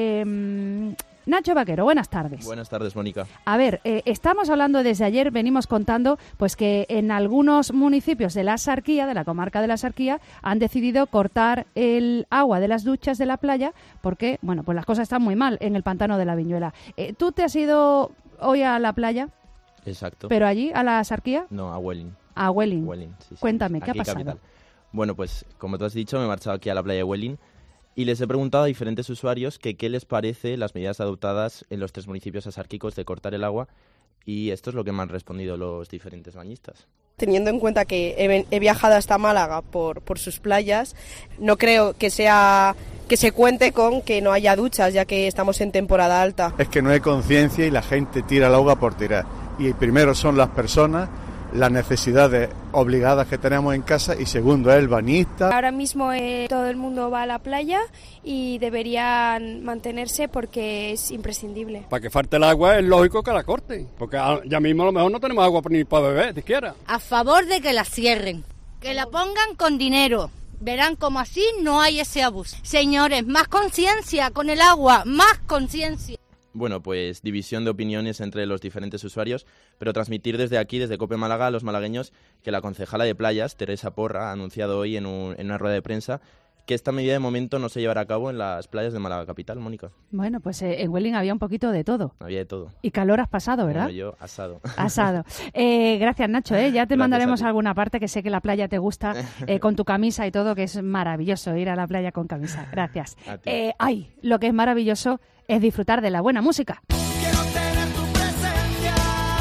eh... Nacho Vaquero, buenas tardes. Buenas tardes, Mónica. A ver, eh, estamos hablando desde ayer, venimos contando pues que en algunos municipios de la Axarquía, de la comarca de la Axarquía, han decidido cortar el agua de las duchas de la playa porque, bueno, pues las cosas están muy mal en el pantano de la Viñuela. Eh, ¿Tú te has ido hoy a la playa? Exacto. ¿Pero allí, a la Axarquía? No, a Huelin. A Huelin. Huelin, sí, sí. Cuéntame, ¿qué Aquí, ha pasado? capital. Bueno, pues como tú has dicho, me he marchado aquí a la playa de Huelin y les he preguntado a diferentes usuarios que qué les parece las medidas adoptadas en los tres municipios asárquicos de cortar el agua, y esto es lo que me han respondido los diferentes bañistas. Teniendo en cuenta que he, he viajado hasta Málaga por, por sus playas, no creo que sea que se cuente con que no haya duchas, ya que estamos en temporada alta. Es que no hay conciencia y la gente tira el agua por tirar. Y primero son las personas, las necesidades obligadas que tenemos en casa, y segundo es el bañista. Ahora mismo eh, todo el mundo va a la playa y deberían mantenerse porque es imprescindible. Para que falte el agua es lógico que la corten, porque ya mismo a lo mejor no tenemos agua ni para beber, siquiera. A favor de que la cierren, que la pongan con dinero. Verán como así no hay ese abuso. Señores, más conciencia con el agua, más conciencia. Bueno, pues división de opiniones entre los diferentes usuarios, pero transmitir desde aquí, desde COPE Málaga, a los malagueños que la concejala de playas, Teresa Porra, ha anunciado hoy en, un, en una rueda de prensa que esta medida de momento no se llevará a cabo en las playas de Málaga capital, Mónica. Bueno, pues eh, en Huelin había un poquito de todo. Había de todo. Y calor has pasado, ¿verdad? Bueno, yo asado. Asado. Eh, gracias, Nacho. ¿eh? Ya te Gracias mandaremos a alguna parte, que sé que la playa te gusta, eh, con tu camisa y todo, que es maravilloso ir a la playa con camisa. Gracias. A ti. Eh, ay, lo que es maravilloso es disfrutar de la buena música. Quiero tener tu presencia,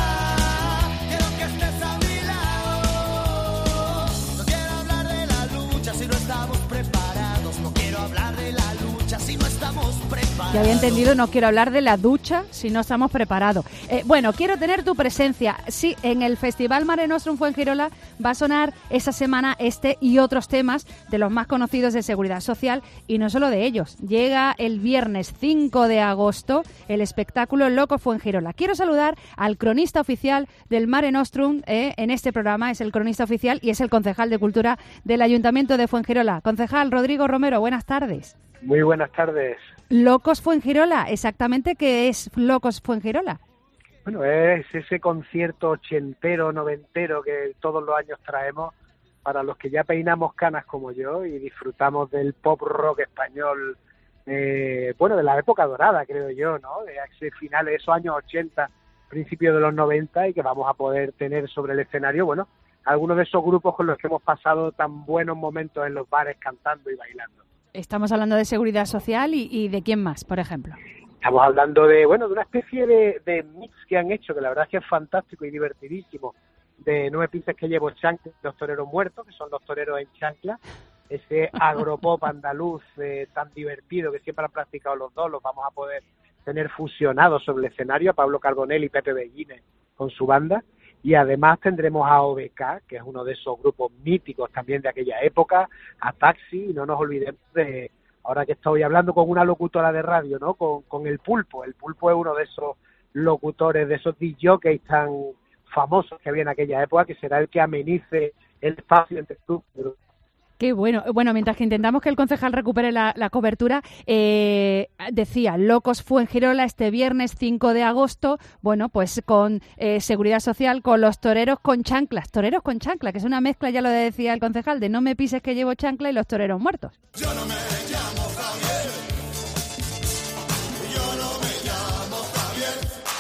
quiero que estés a mi lado. No quiero hablar de la lucha si no estamos preparados. No quiero hablar de la lucha si no estamos preparados. Ya había entendido, no quiero hablar de la ducha si no estamos preparados. Eh, bueno, quiero tener tu presencia. Sí, en el Festival Mare Nostrum Fuengirola va a sonar esa semana este y otros temas de los más conocidos de seguridad social, y no solo de ellos. Llega el viernes cinco de agosto el espectáculo Locos Fuengirola. Quiero saludar al cronista oficial del Mare Nostrum eh, en este programa. Es el cronista oficial y es el concejal de Cultura del Ayuntamiento de Fuengirola. Concejal Rodrigo Romero, buenas tardes. Muy buenas tardes. Locos Fuengirola, ¿exactamente qué es Locos Fuengirola? Bueno, es ese concierto ochentero, noventero que todos los años traemos para los que ya peinamos canas como yo y disfrutamos del pop rock español, eh, bueno, de la época dorada, creo yo, ¿no? De ese final de esos años ochenta, principios de los noventa, y que vamos a poder tener sobre el escenario, bueno, algunos de esos grupos con los que hemos pasado tan buenos momentos en los bares cantando y bailando. Estamos hablando de seguridad social y, y de quién más, por ejemplo. Estamos hablando de, bueno, de una especie de, de mix que han hecho, que la verdad es que es fantástico y divertidísimo, de No me pienses que llevo chancla, los toreros muertos, que son los toreros en chancla, ese agropop andaluz eh, tan divertido que siempre han practicado los dos, los vamos a poder tener fusionados sobre el escenario, a Pablo Carbonell y Pepe Bellines con su banda. Y además tendremos a O B K, que es uno de esos grupos míticos también de aquella época, a Taxi, y no nos olvidemos de, ahora que estoy hablando con una locutora de radio, ¿no? Con, con El Pulpo. El Pulpo es uno de esos locutores, de esos disc jockeys tan famosos que había en aquella época, que será el que amenice el espacio entre tú y tú. Qué bueno. Bueno, mientras que intentamos que el concejal recupere la, la cobertura, eh, decía, Locos Fuengirola este viernes cinco de agosto, bueno, pues con eh, seguridad social, con los toreros con chanclas, toreros con chancla, que es una mezcla, ya lo decía el concejal, de No me pises que llevo chancla y los toreros muertos. Yo no me llamo Javier. Yo no me llamo Javier.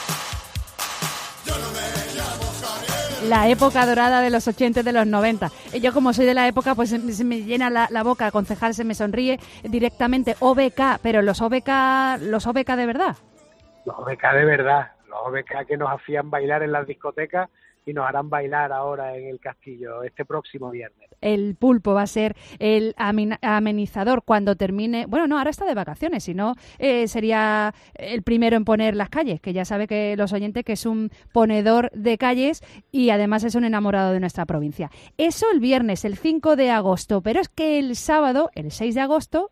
Yo no me llamo Javier. La época dorada de los ochenta y de los noventa. Yo, como soy de la época, pues se me llena la, la boca, el concejal se me sonríe directamente. O B K, pero los O B K, los O B K de verdad. Los O B K de verdad, los O B K que nos hacían bailar en las discotecas y nos harán bailar ahora en el Castillo este próximo viernes. El Pulpo va a ser el amenizador cuando termine. Bueno, no, ahora está de vacaciones, si no eh, sería el primero en poner las calles, que ya sabe que los oyentes que es un ponedor de calles y además es un enamorado de nuestra provincia. Eso el viernes, el cinco de agosto, pero es que el sábado, el seis de agosto...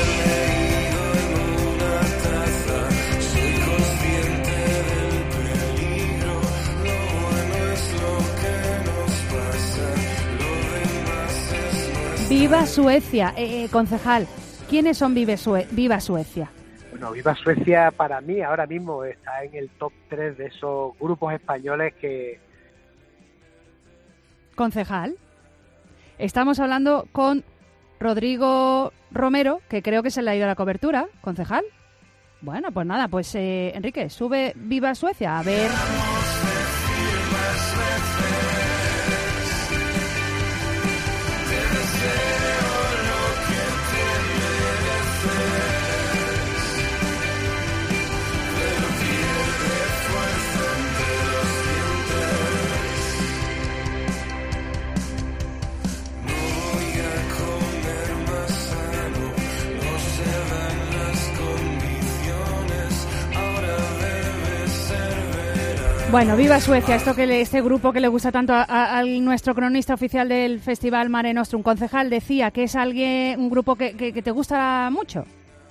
¡Viva Suecia! Eh, concejal, ¿quiénes son Vive Sue- Viva Suecia? Bueno, Viva Suecia para mí ahora mismo está en el top tres de esos grupos españoles que... Concejal, estamos hablando con Rodrigo Romero, que creo que se le ha ido la cobertura. Concejal. Bueno, pues nada, pues eh, Enrique, sube Viva Suecia, a ver... Bueno, viva Suecia, esto que le, este grupo que le gusta tanto a, a, a nuestro cronista oficial del Festival Mare Nostrum. Concejal, decía que es alguien, un grupo que, que, que te gusta mucho.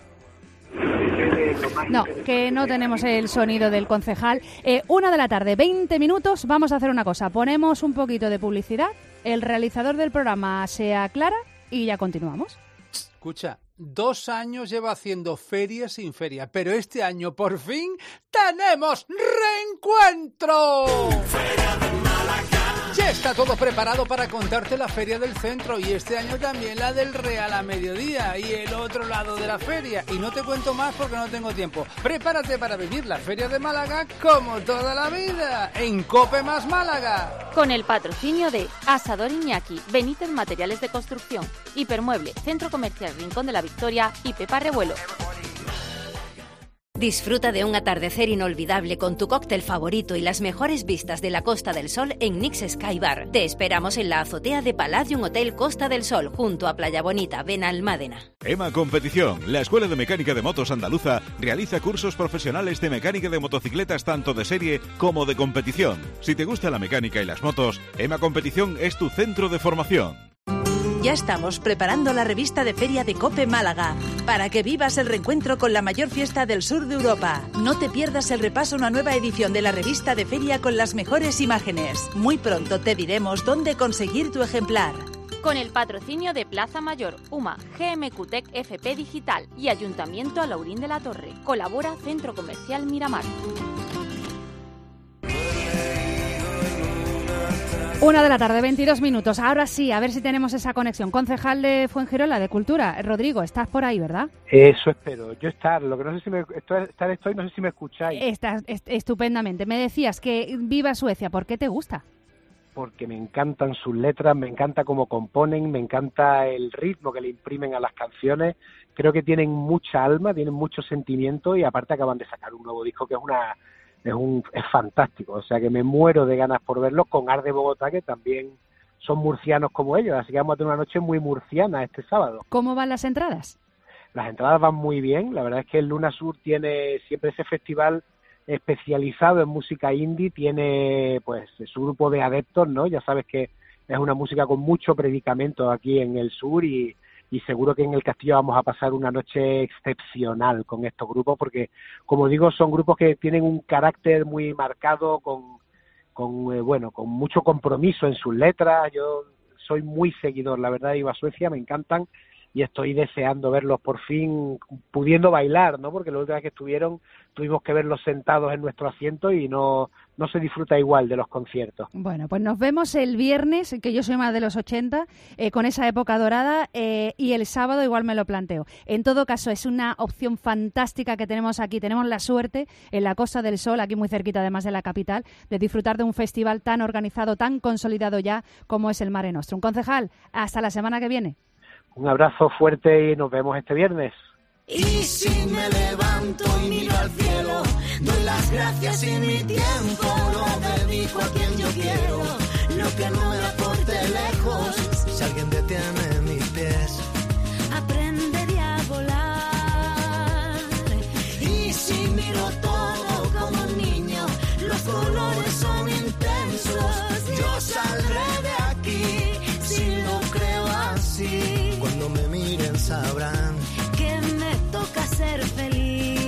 No, que no tenemos el sonido del concejal. Eh, una de la tarde, veinte minutos, vamos a hacer una cosa. Ponemos un poquito de publicidad, el realizador del programa se aclara y ya continuamos. Escucha, dos años lleva haciendo feria sin feria, pero este año por fin tenemos reencuentro. Feria de Málaga. Ya está todo preparado para contarte la feria del centro y este año también la del Real a mediodía y el otro lado de la feria. Y no te cuento más porque no tengo tiempo. Prepárate para vivir la feria de Málaga como toda la vida en Cope Más Málaga. Con el patrocinio de Asador Iñaki, Benítez Materiales de Construcción, Hipermueble, Centro Comercial Rincón de la Victoria y Pepa Revuelo. Disfruta de un atardecer inolvidable con tu cóctel favorito y las mejores vistas de la Costa del Sol en Nix Sky Bar. Te esperamos en la azotea de Palladium Hotel Costa del Sol, junto a Playa Bonita, Benalmádena. EMA Competición, la Escuela de Mecánica de Motos Andaluza, realiza cursos profesionales de mecánica de motocicletas tanto de serie como de competición. Si te gusta la mecánica y las motos, EMA Competición es tu centro de formación. Ya estamos preparando la revista de feria de COPE Málaga, para que vivas el reencuentro con la mayor fiesta del sur de Europa. No te pierdas el repaso a una nueva edición de la revista de feria con las mejores imágenes. Muy pronto te diremos dónde conseguir tu ejemplar. Con el patrocinio de Plaza Mayor, U M A, G M Q T E C F P Digital y Ayuntamiento Alaurín de la Torre. Colabora Centro Comercial Miramar. Una de la tarde, veintidós minutos. Ahora sí, a ver si tenemos esa conexión. Concejal de Fuengirola, de Cultura. Rodrigo, estás por ahí, ¿verdad? Eso espero. Yo estar, lo que no sé si me estar, estar estoy, no sé si me escucháis. Estás est- estupendamente. Me decías que viva Suecia. ¿Por qué te gusta? Porque me encantan sus letras, me encanta cómo componen, me encanta el ritmo que le imprimen a las canciones. Creo que tienen mucha alma, tienen mucho sentimiento y aparte acaban de sacar un nuevo disco que es una... Es, un, es fantástico, o sea que me muero de ganas por verlos con Ar de Bogotá, que también son murcianos como ellos, así que vamos a tener una noche muy murciana este sábado. ¿Cómo van las entradas? Las entradas van muy bien, la verdad es que el Luna Sur tiene siempre ese festival especializado en música indie, tiene pues su grupo de adeptos, ¿no? Ya sabes que es una música con mucho predicamento aquí en el sur y y seguro que en el Castillo vamos a pasar una noche excepcional con estos grupos porque, como digo, son grupos que tienen un carácter muy marcado, con, con eh, bueno, con mucho compromiso en sus letras. Yo soy muy seguidor, la verdad, de Viva Suecia, me encantan y estoy deseando verlos por fin pudiendo bailar, ¿no? Porque la última vez que estuvieron tuvimos que verlos sentados en nuestro asiento y no, no se disfruta igual de los conciertos. Bueno, pues nos vemos el viernes, que yo soy más de los ochenta, eh, con esa época dorada, eh, y el sábado igual me lo planteo. En todo caso, es una opción fantástica que tenemos aquí. Tenemos la suerte en la Costa del Sol, aquí muy cerquita además de la capital, de disfrutar de un festival tan organizado, tan consolidado ya como es el Mare Nostrum. Concejal, hasta la semana que viene. Un abrazo fuerte y nos vemos este viernes. Y si me levanto y miro al cielo, doy las gracias y mi tiempo lo dedico a quien yo quiero. Lo que no me aporte lejos, si alguien detiene mis pies, aprenderé a volar. Y si miro todo como un niño, los colores son intensos. Yo saldré de aquí si lo creo así. Cuando me miren sabrán que me toca ser feliz.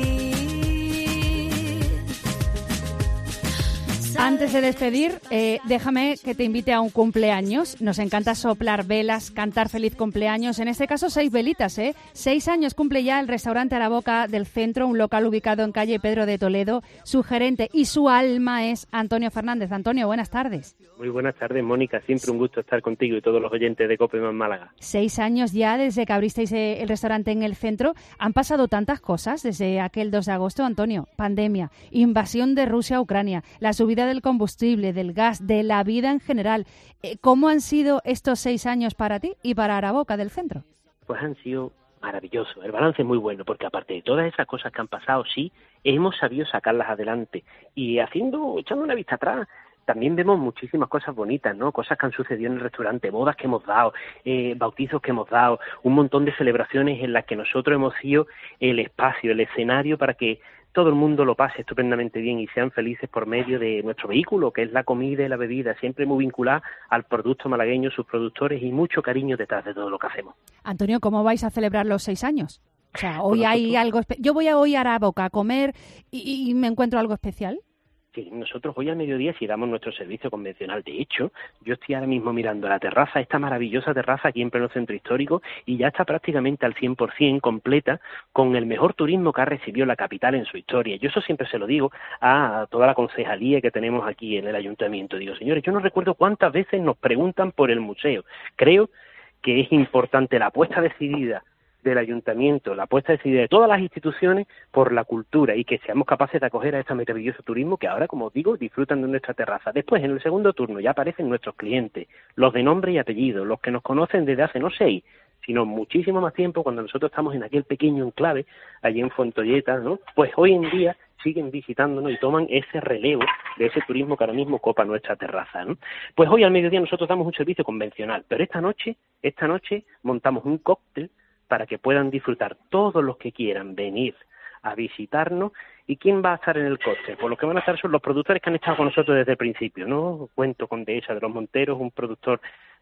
Antes de despedir, eh, déjame que te invite a un cumpleaños. Nos encanta soplar velas, cantar feliz cumpleaños. En este caso, seis velitas, ¿eh? Seis años cumple ya el restaurante Araboca del Centro, un local ubicado en calle Pedro de Toledo. Su gerente y su alma es Antonio Fernández. Antonio, buenas tardes. Muy buenas tardes, Mónica. Siempre un gusto estar contigo y todos los oyentes de COPE Más Málaga. Seis años ya desde que abristeis el restaurante en el centro. Han pasado tantas cosas desde aquel dos de agosto, Antonio. Pandemia, invasión de Rusia a Ucrania, la subida del combustible, del gas, de la vida en general. ¿Cómo han sido estos seis años para ti y para Araboca del centro? Pues han sido maravillosos. El balance es muy bueno porque aparte de todas esas cosas que han pasado, sí, hemos sabido sacarlas adelante. Y haciendo, echando una vista atrás, también vemos muchísimas cosas bonitas, ¿no? Cosas que han sucedido en el restaurante, bodas que hemos dado, eh, bautizos que hemos dado, un montón de celebraciones en las que nosotros hemos sido el espacio, el escenario para que todo el mundo lo pase estupendamente bien y sean felices por medio de nuestro vehículo, que es la comida y la bebida, siempre muy vinculada al producto malagueño, sus productores y mucho cariño detrás de todo lo que hacemos. Antonio, ¿cómo vais a celebrar los seis años? O sea, hoy Bueno, hay nosotros... algo... Espe- Yo voy a hoy a Araboca a comer y, y me encuentro algo especial. Sí, nosotros hoy al mediodía sí damos nuestro servicio convencional. De hecho, yo estoy ahora mismo mirando la terraza, esta maravillosa terraza aquí en pleno centro histórico, y ya está prácticamente al cien por ciento completa con el mejor turismo que ha recibido la capital en su historia. Yo eso siempre se lo digo a toda la concejalía que tenemos aquí en el ayuntamiento. Digo, señores, yo no recuerdo cuántas veces nos preguntan por el museo. Creo que es importante la apuesta decidida del ayuntamiento, la apuesta decidida de todas las instituciones por la cultura y que seamos capaces de acoger a este maravilloso turismo que ahora, como os digo, disfrutan de nuestra terraza. Después, en el segundo turno, ya aparecen nuestros clientes, los de nombre y apellido, los que nos conocen desde hace, no seis, sino muchísimo más tiempo cuando nosotros estamos en aquel pequeño enclave, allí en Fuentolleta, ¿no? Pues hoy en día siguen visitándonos y toman ese relevo de ese turismo que ahora mismo copa nuestra terraza, ¿no? Pues hoy al mediodía nosotros damos un servicio convencional, pero esta noche, esta noche montamos un cóctel para que puedan disfrutar todos los que quieran venir a visitarnos. ¿Y quién va a estar en el cóctel? Pues los que van a estar son los productores que han estado con nosotros desde el principio, ¿no? Cuento con Dehesa de los Monteros, un productor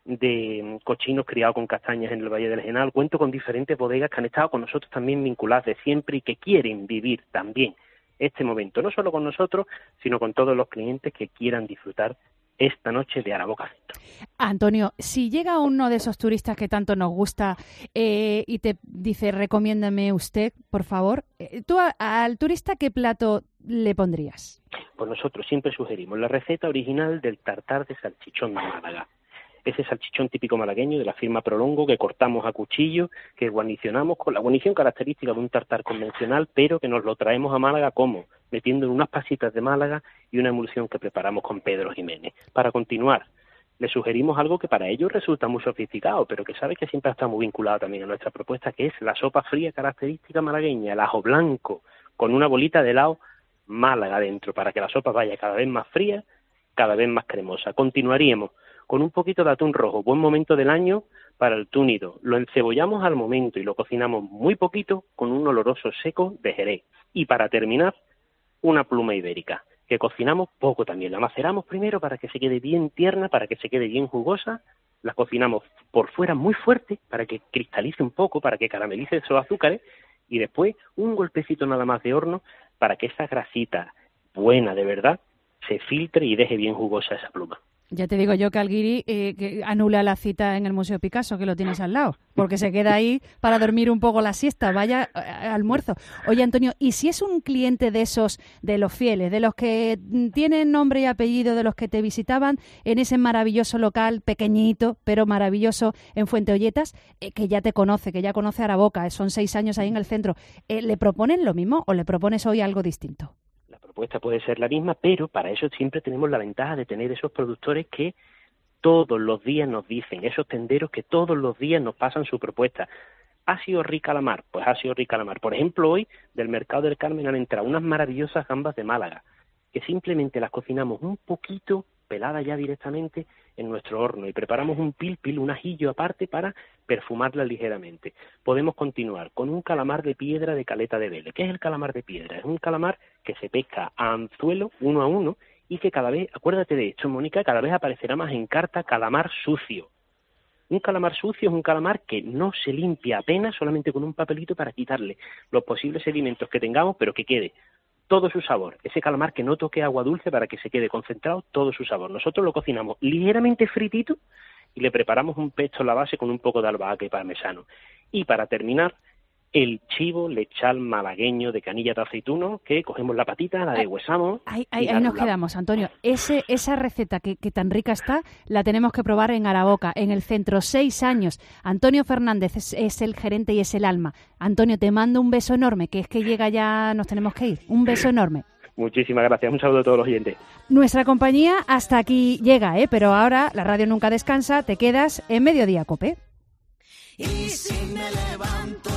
de cochinos criados con castañas en el Valle del Genal. Cuento con diferentes bodegas que han estado con nosotros también vinculadas de siempre y que quieren vivir también este momento, no solo con nosotros, sino con todos los clientes que quieran disfrutar esta noche de Araboca Centro. Antonio, si llega uno de esos turistas que tanto nos gusta eh, y te dice, recomiéndame usted, por favor, eh, ¿tú a, al turista qué plato le pondrías? Pues nosotros siempre sugerimos la receta original del tartar de salchichón de Málaga. Ese salchichón típico malagueño de la firma Prolongo que cortamos a cuchillo, que guarnicionamos con la guarnición característica de un tartar convencional, pero que nos lo traemos a Málaga como metiendo en unas pasitas de Málaga y una emulsión que preparamos con Pedro Jiménez. Para continuar, le sugerimos algo que para ellos resulta muy sofisticado, pero que sabe que siempre está muy vinculado también a nuestra propuesta, que es la sopa fría característica malagueña, el ajo blanco, con una bolita de helado Málaga dentro, para que la sopa vaya cada vez más fría, cada vez más cremosa. Continuaríamos con un poquito de atún rojo, buen momento del año para el túnido. Lo encebollamos al momento y lo cocinamos muy poquito con un oloroso seco de Jerez. Y para terminar, una pluma ibérica, que cocinamos poco también. La maceramos primero para que se quede bien tierna, para que se quede bien jugosa. La cocinamos por fuera muy fuerte para que cristalice un poco, para que caramelice esos azúcares. Y después un golpecito nada más de horno para que esa grasita buena de verdad se filtre y deje bien jugosa esa pluma. Ya te digo yo que Alguiri eh, que anula la cita en el Museo Picasso, que lo tienes al lado, porque se queda ahí para dormir un poco la siesta, vaya eh, almuerzo. Oye, Antonio, ¿y si es un cliente de esos, de los fieles, de los que tienen nombre y apellido, de los que te visitaban en ese maravilloso local, pequeñito, pero maravilloso, en Fuenteolletas, eh, que ya te conoce, que ya conoce a Araboca, eh, son seis años ahí en el centro, eh, ¿le proponen lo mismo o le propones hoy algo distinto? La propuesta puede ser la misma, pero para eso siempre tenemos la ventaja de tener esos productores que todos los días nos dicen, esos tenderos que todos los días nos pasan su propuesta. ¿Ha sido rica la mar? Pues ha sido rica la mar. Por ejemplo, hoy del Mercado del Carmen han entrado unas maravillosas gambas de Málaga, que simplemente las cocinamos un poquito, peladas ya directamente, en nuestro horno y preparamos un pil pil, un ajillo aparte para perfumarla ligeramente. Podemos continuar con un calamar de piedra de Caleta de Vélez. ¿Qué es el calamar de piedra? Es un calamar que se pesca a anzuelo, uno a uno, y que cada vez, acuérdate de esto, Mónica, cada vez aparecerá más en carta calamar sucio. Un calamar sucio es un calamar que no se limpia apenas, solamente con un papelito para quitarle los posibles sedimentos que tengamos, pero que quede todo su sabor, ese calamar que no toque agua dulce para que se quede concentrado todo su sabor. Nosotros lo cocinamos ligeramente fritito y le preparamos un pesto a la base con un poco de albahaca y parmesano. Y para terminar, el chivo lechal malagueño de canilla de aceituno, que cogemos la patita, la deshuesamos. Ahí, ahí, ahí nos quedamos, Antonio. Ese, esa receta que, que tan rica está, la tenemos que probar en Araboca, en el centro, seis años. Antonio Fernández es, es el gerente y es el alma. Antonio, te mando un beso enorme, que es que llega ya, nos tenemos que ir. Un beso enorme. Muchísimas gracias, un saludo a todos los oyentes. Nuestra compañía hasta aquí llega, ¿eh? Pero ahora la radio nunca descansa, te quedas en Mediodía Cope. Y si me levanto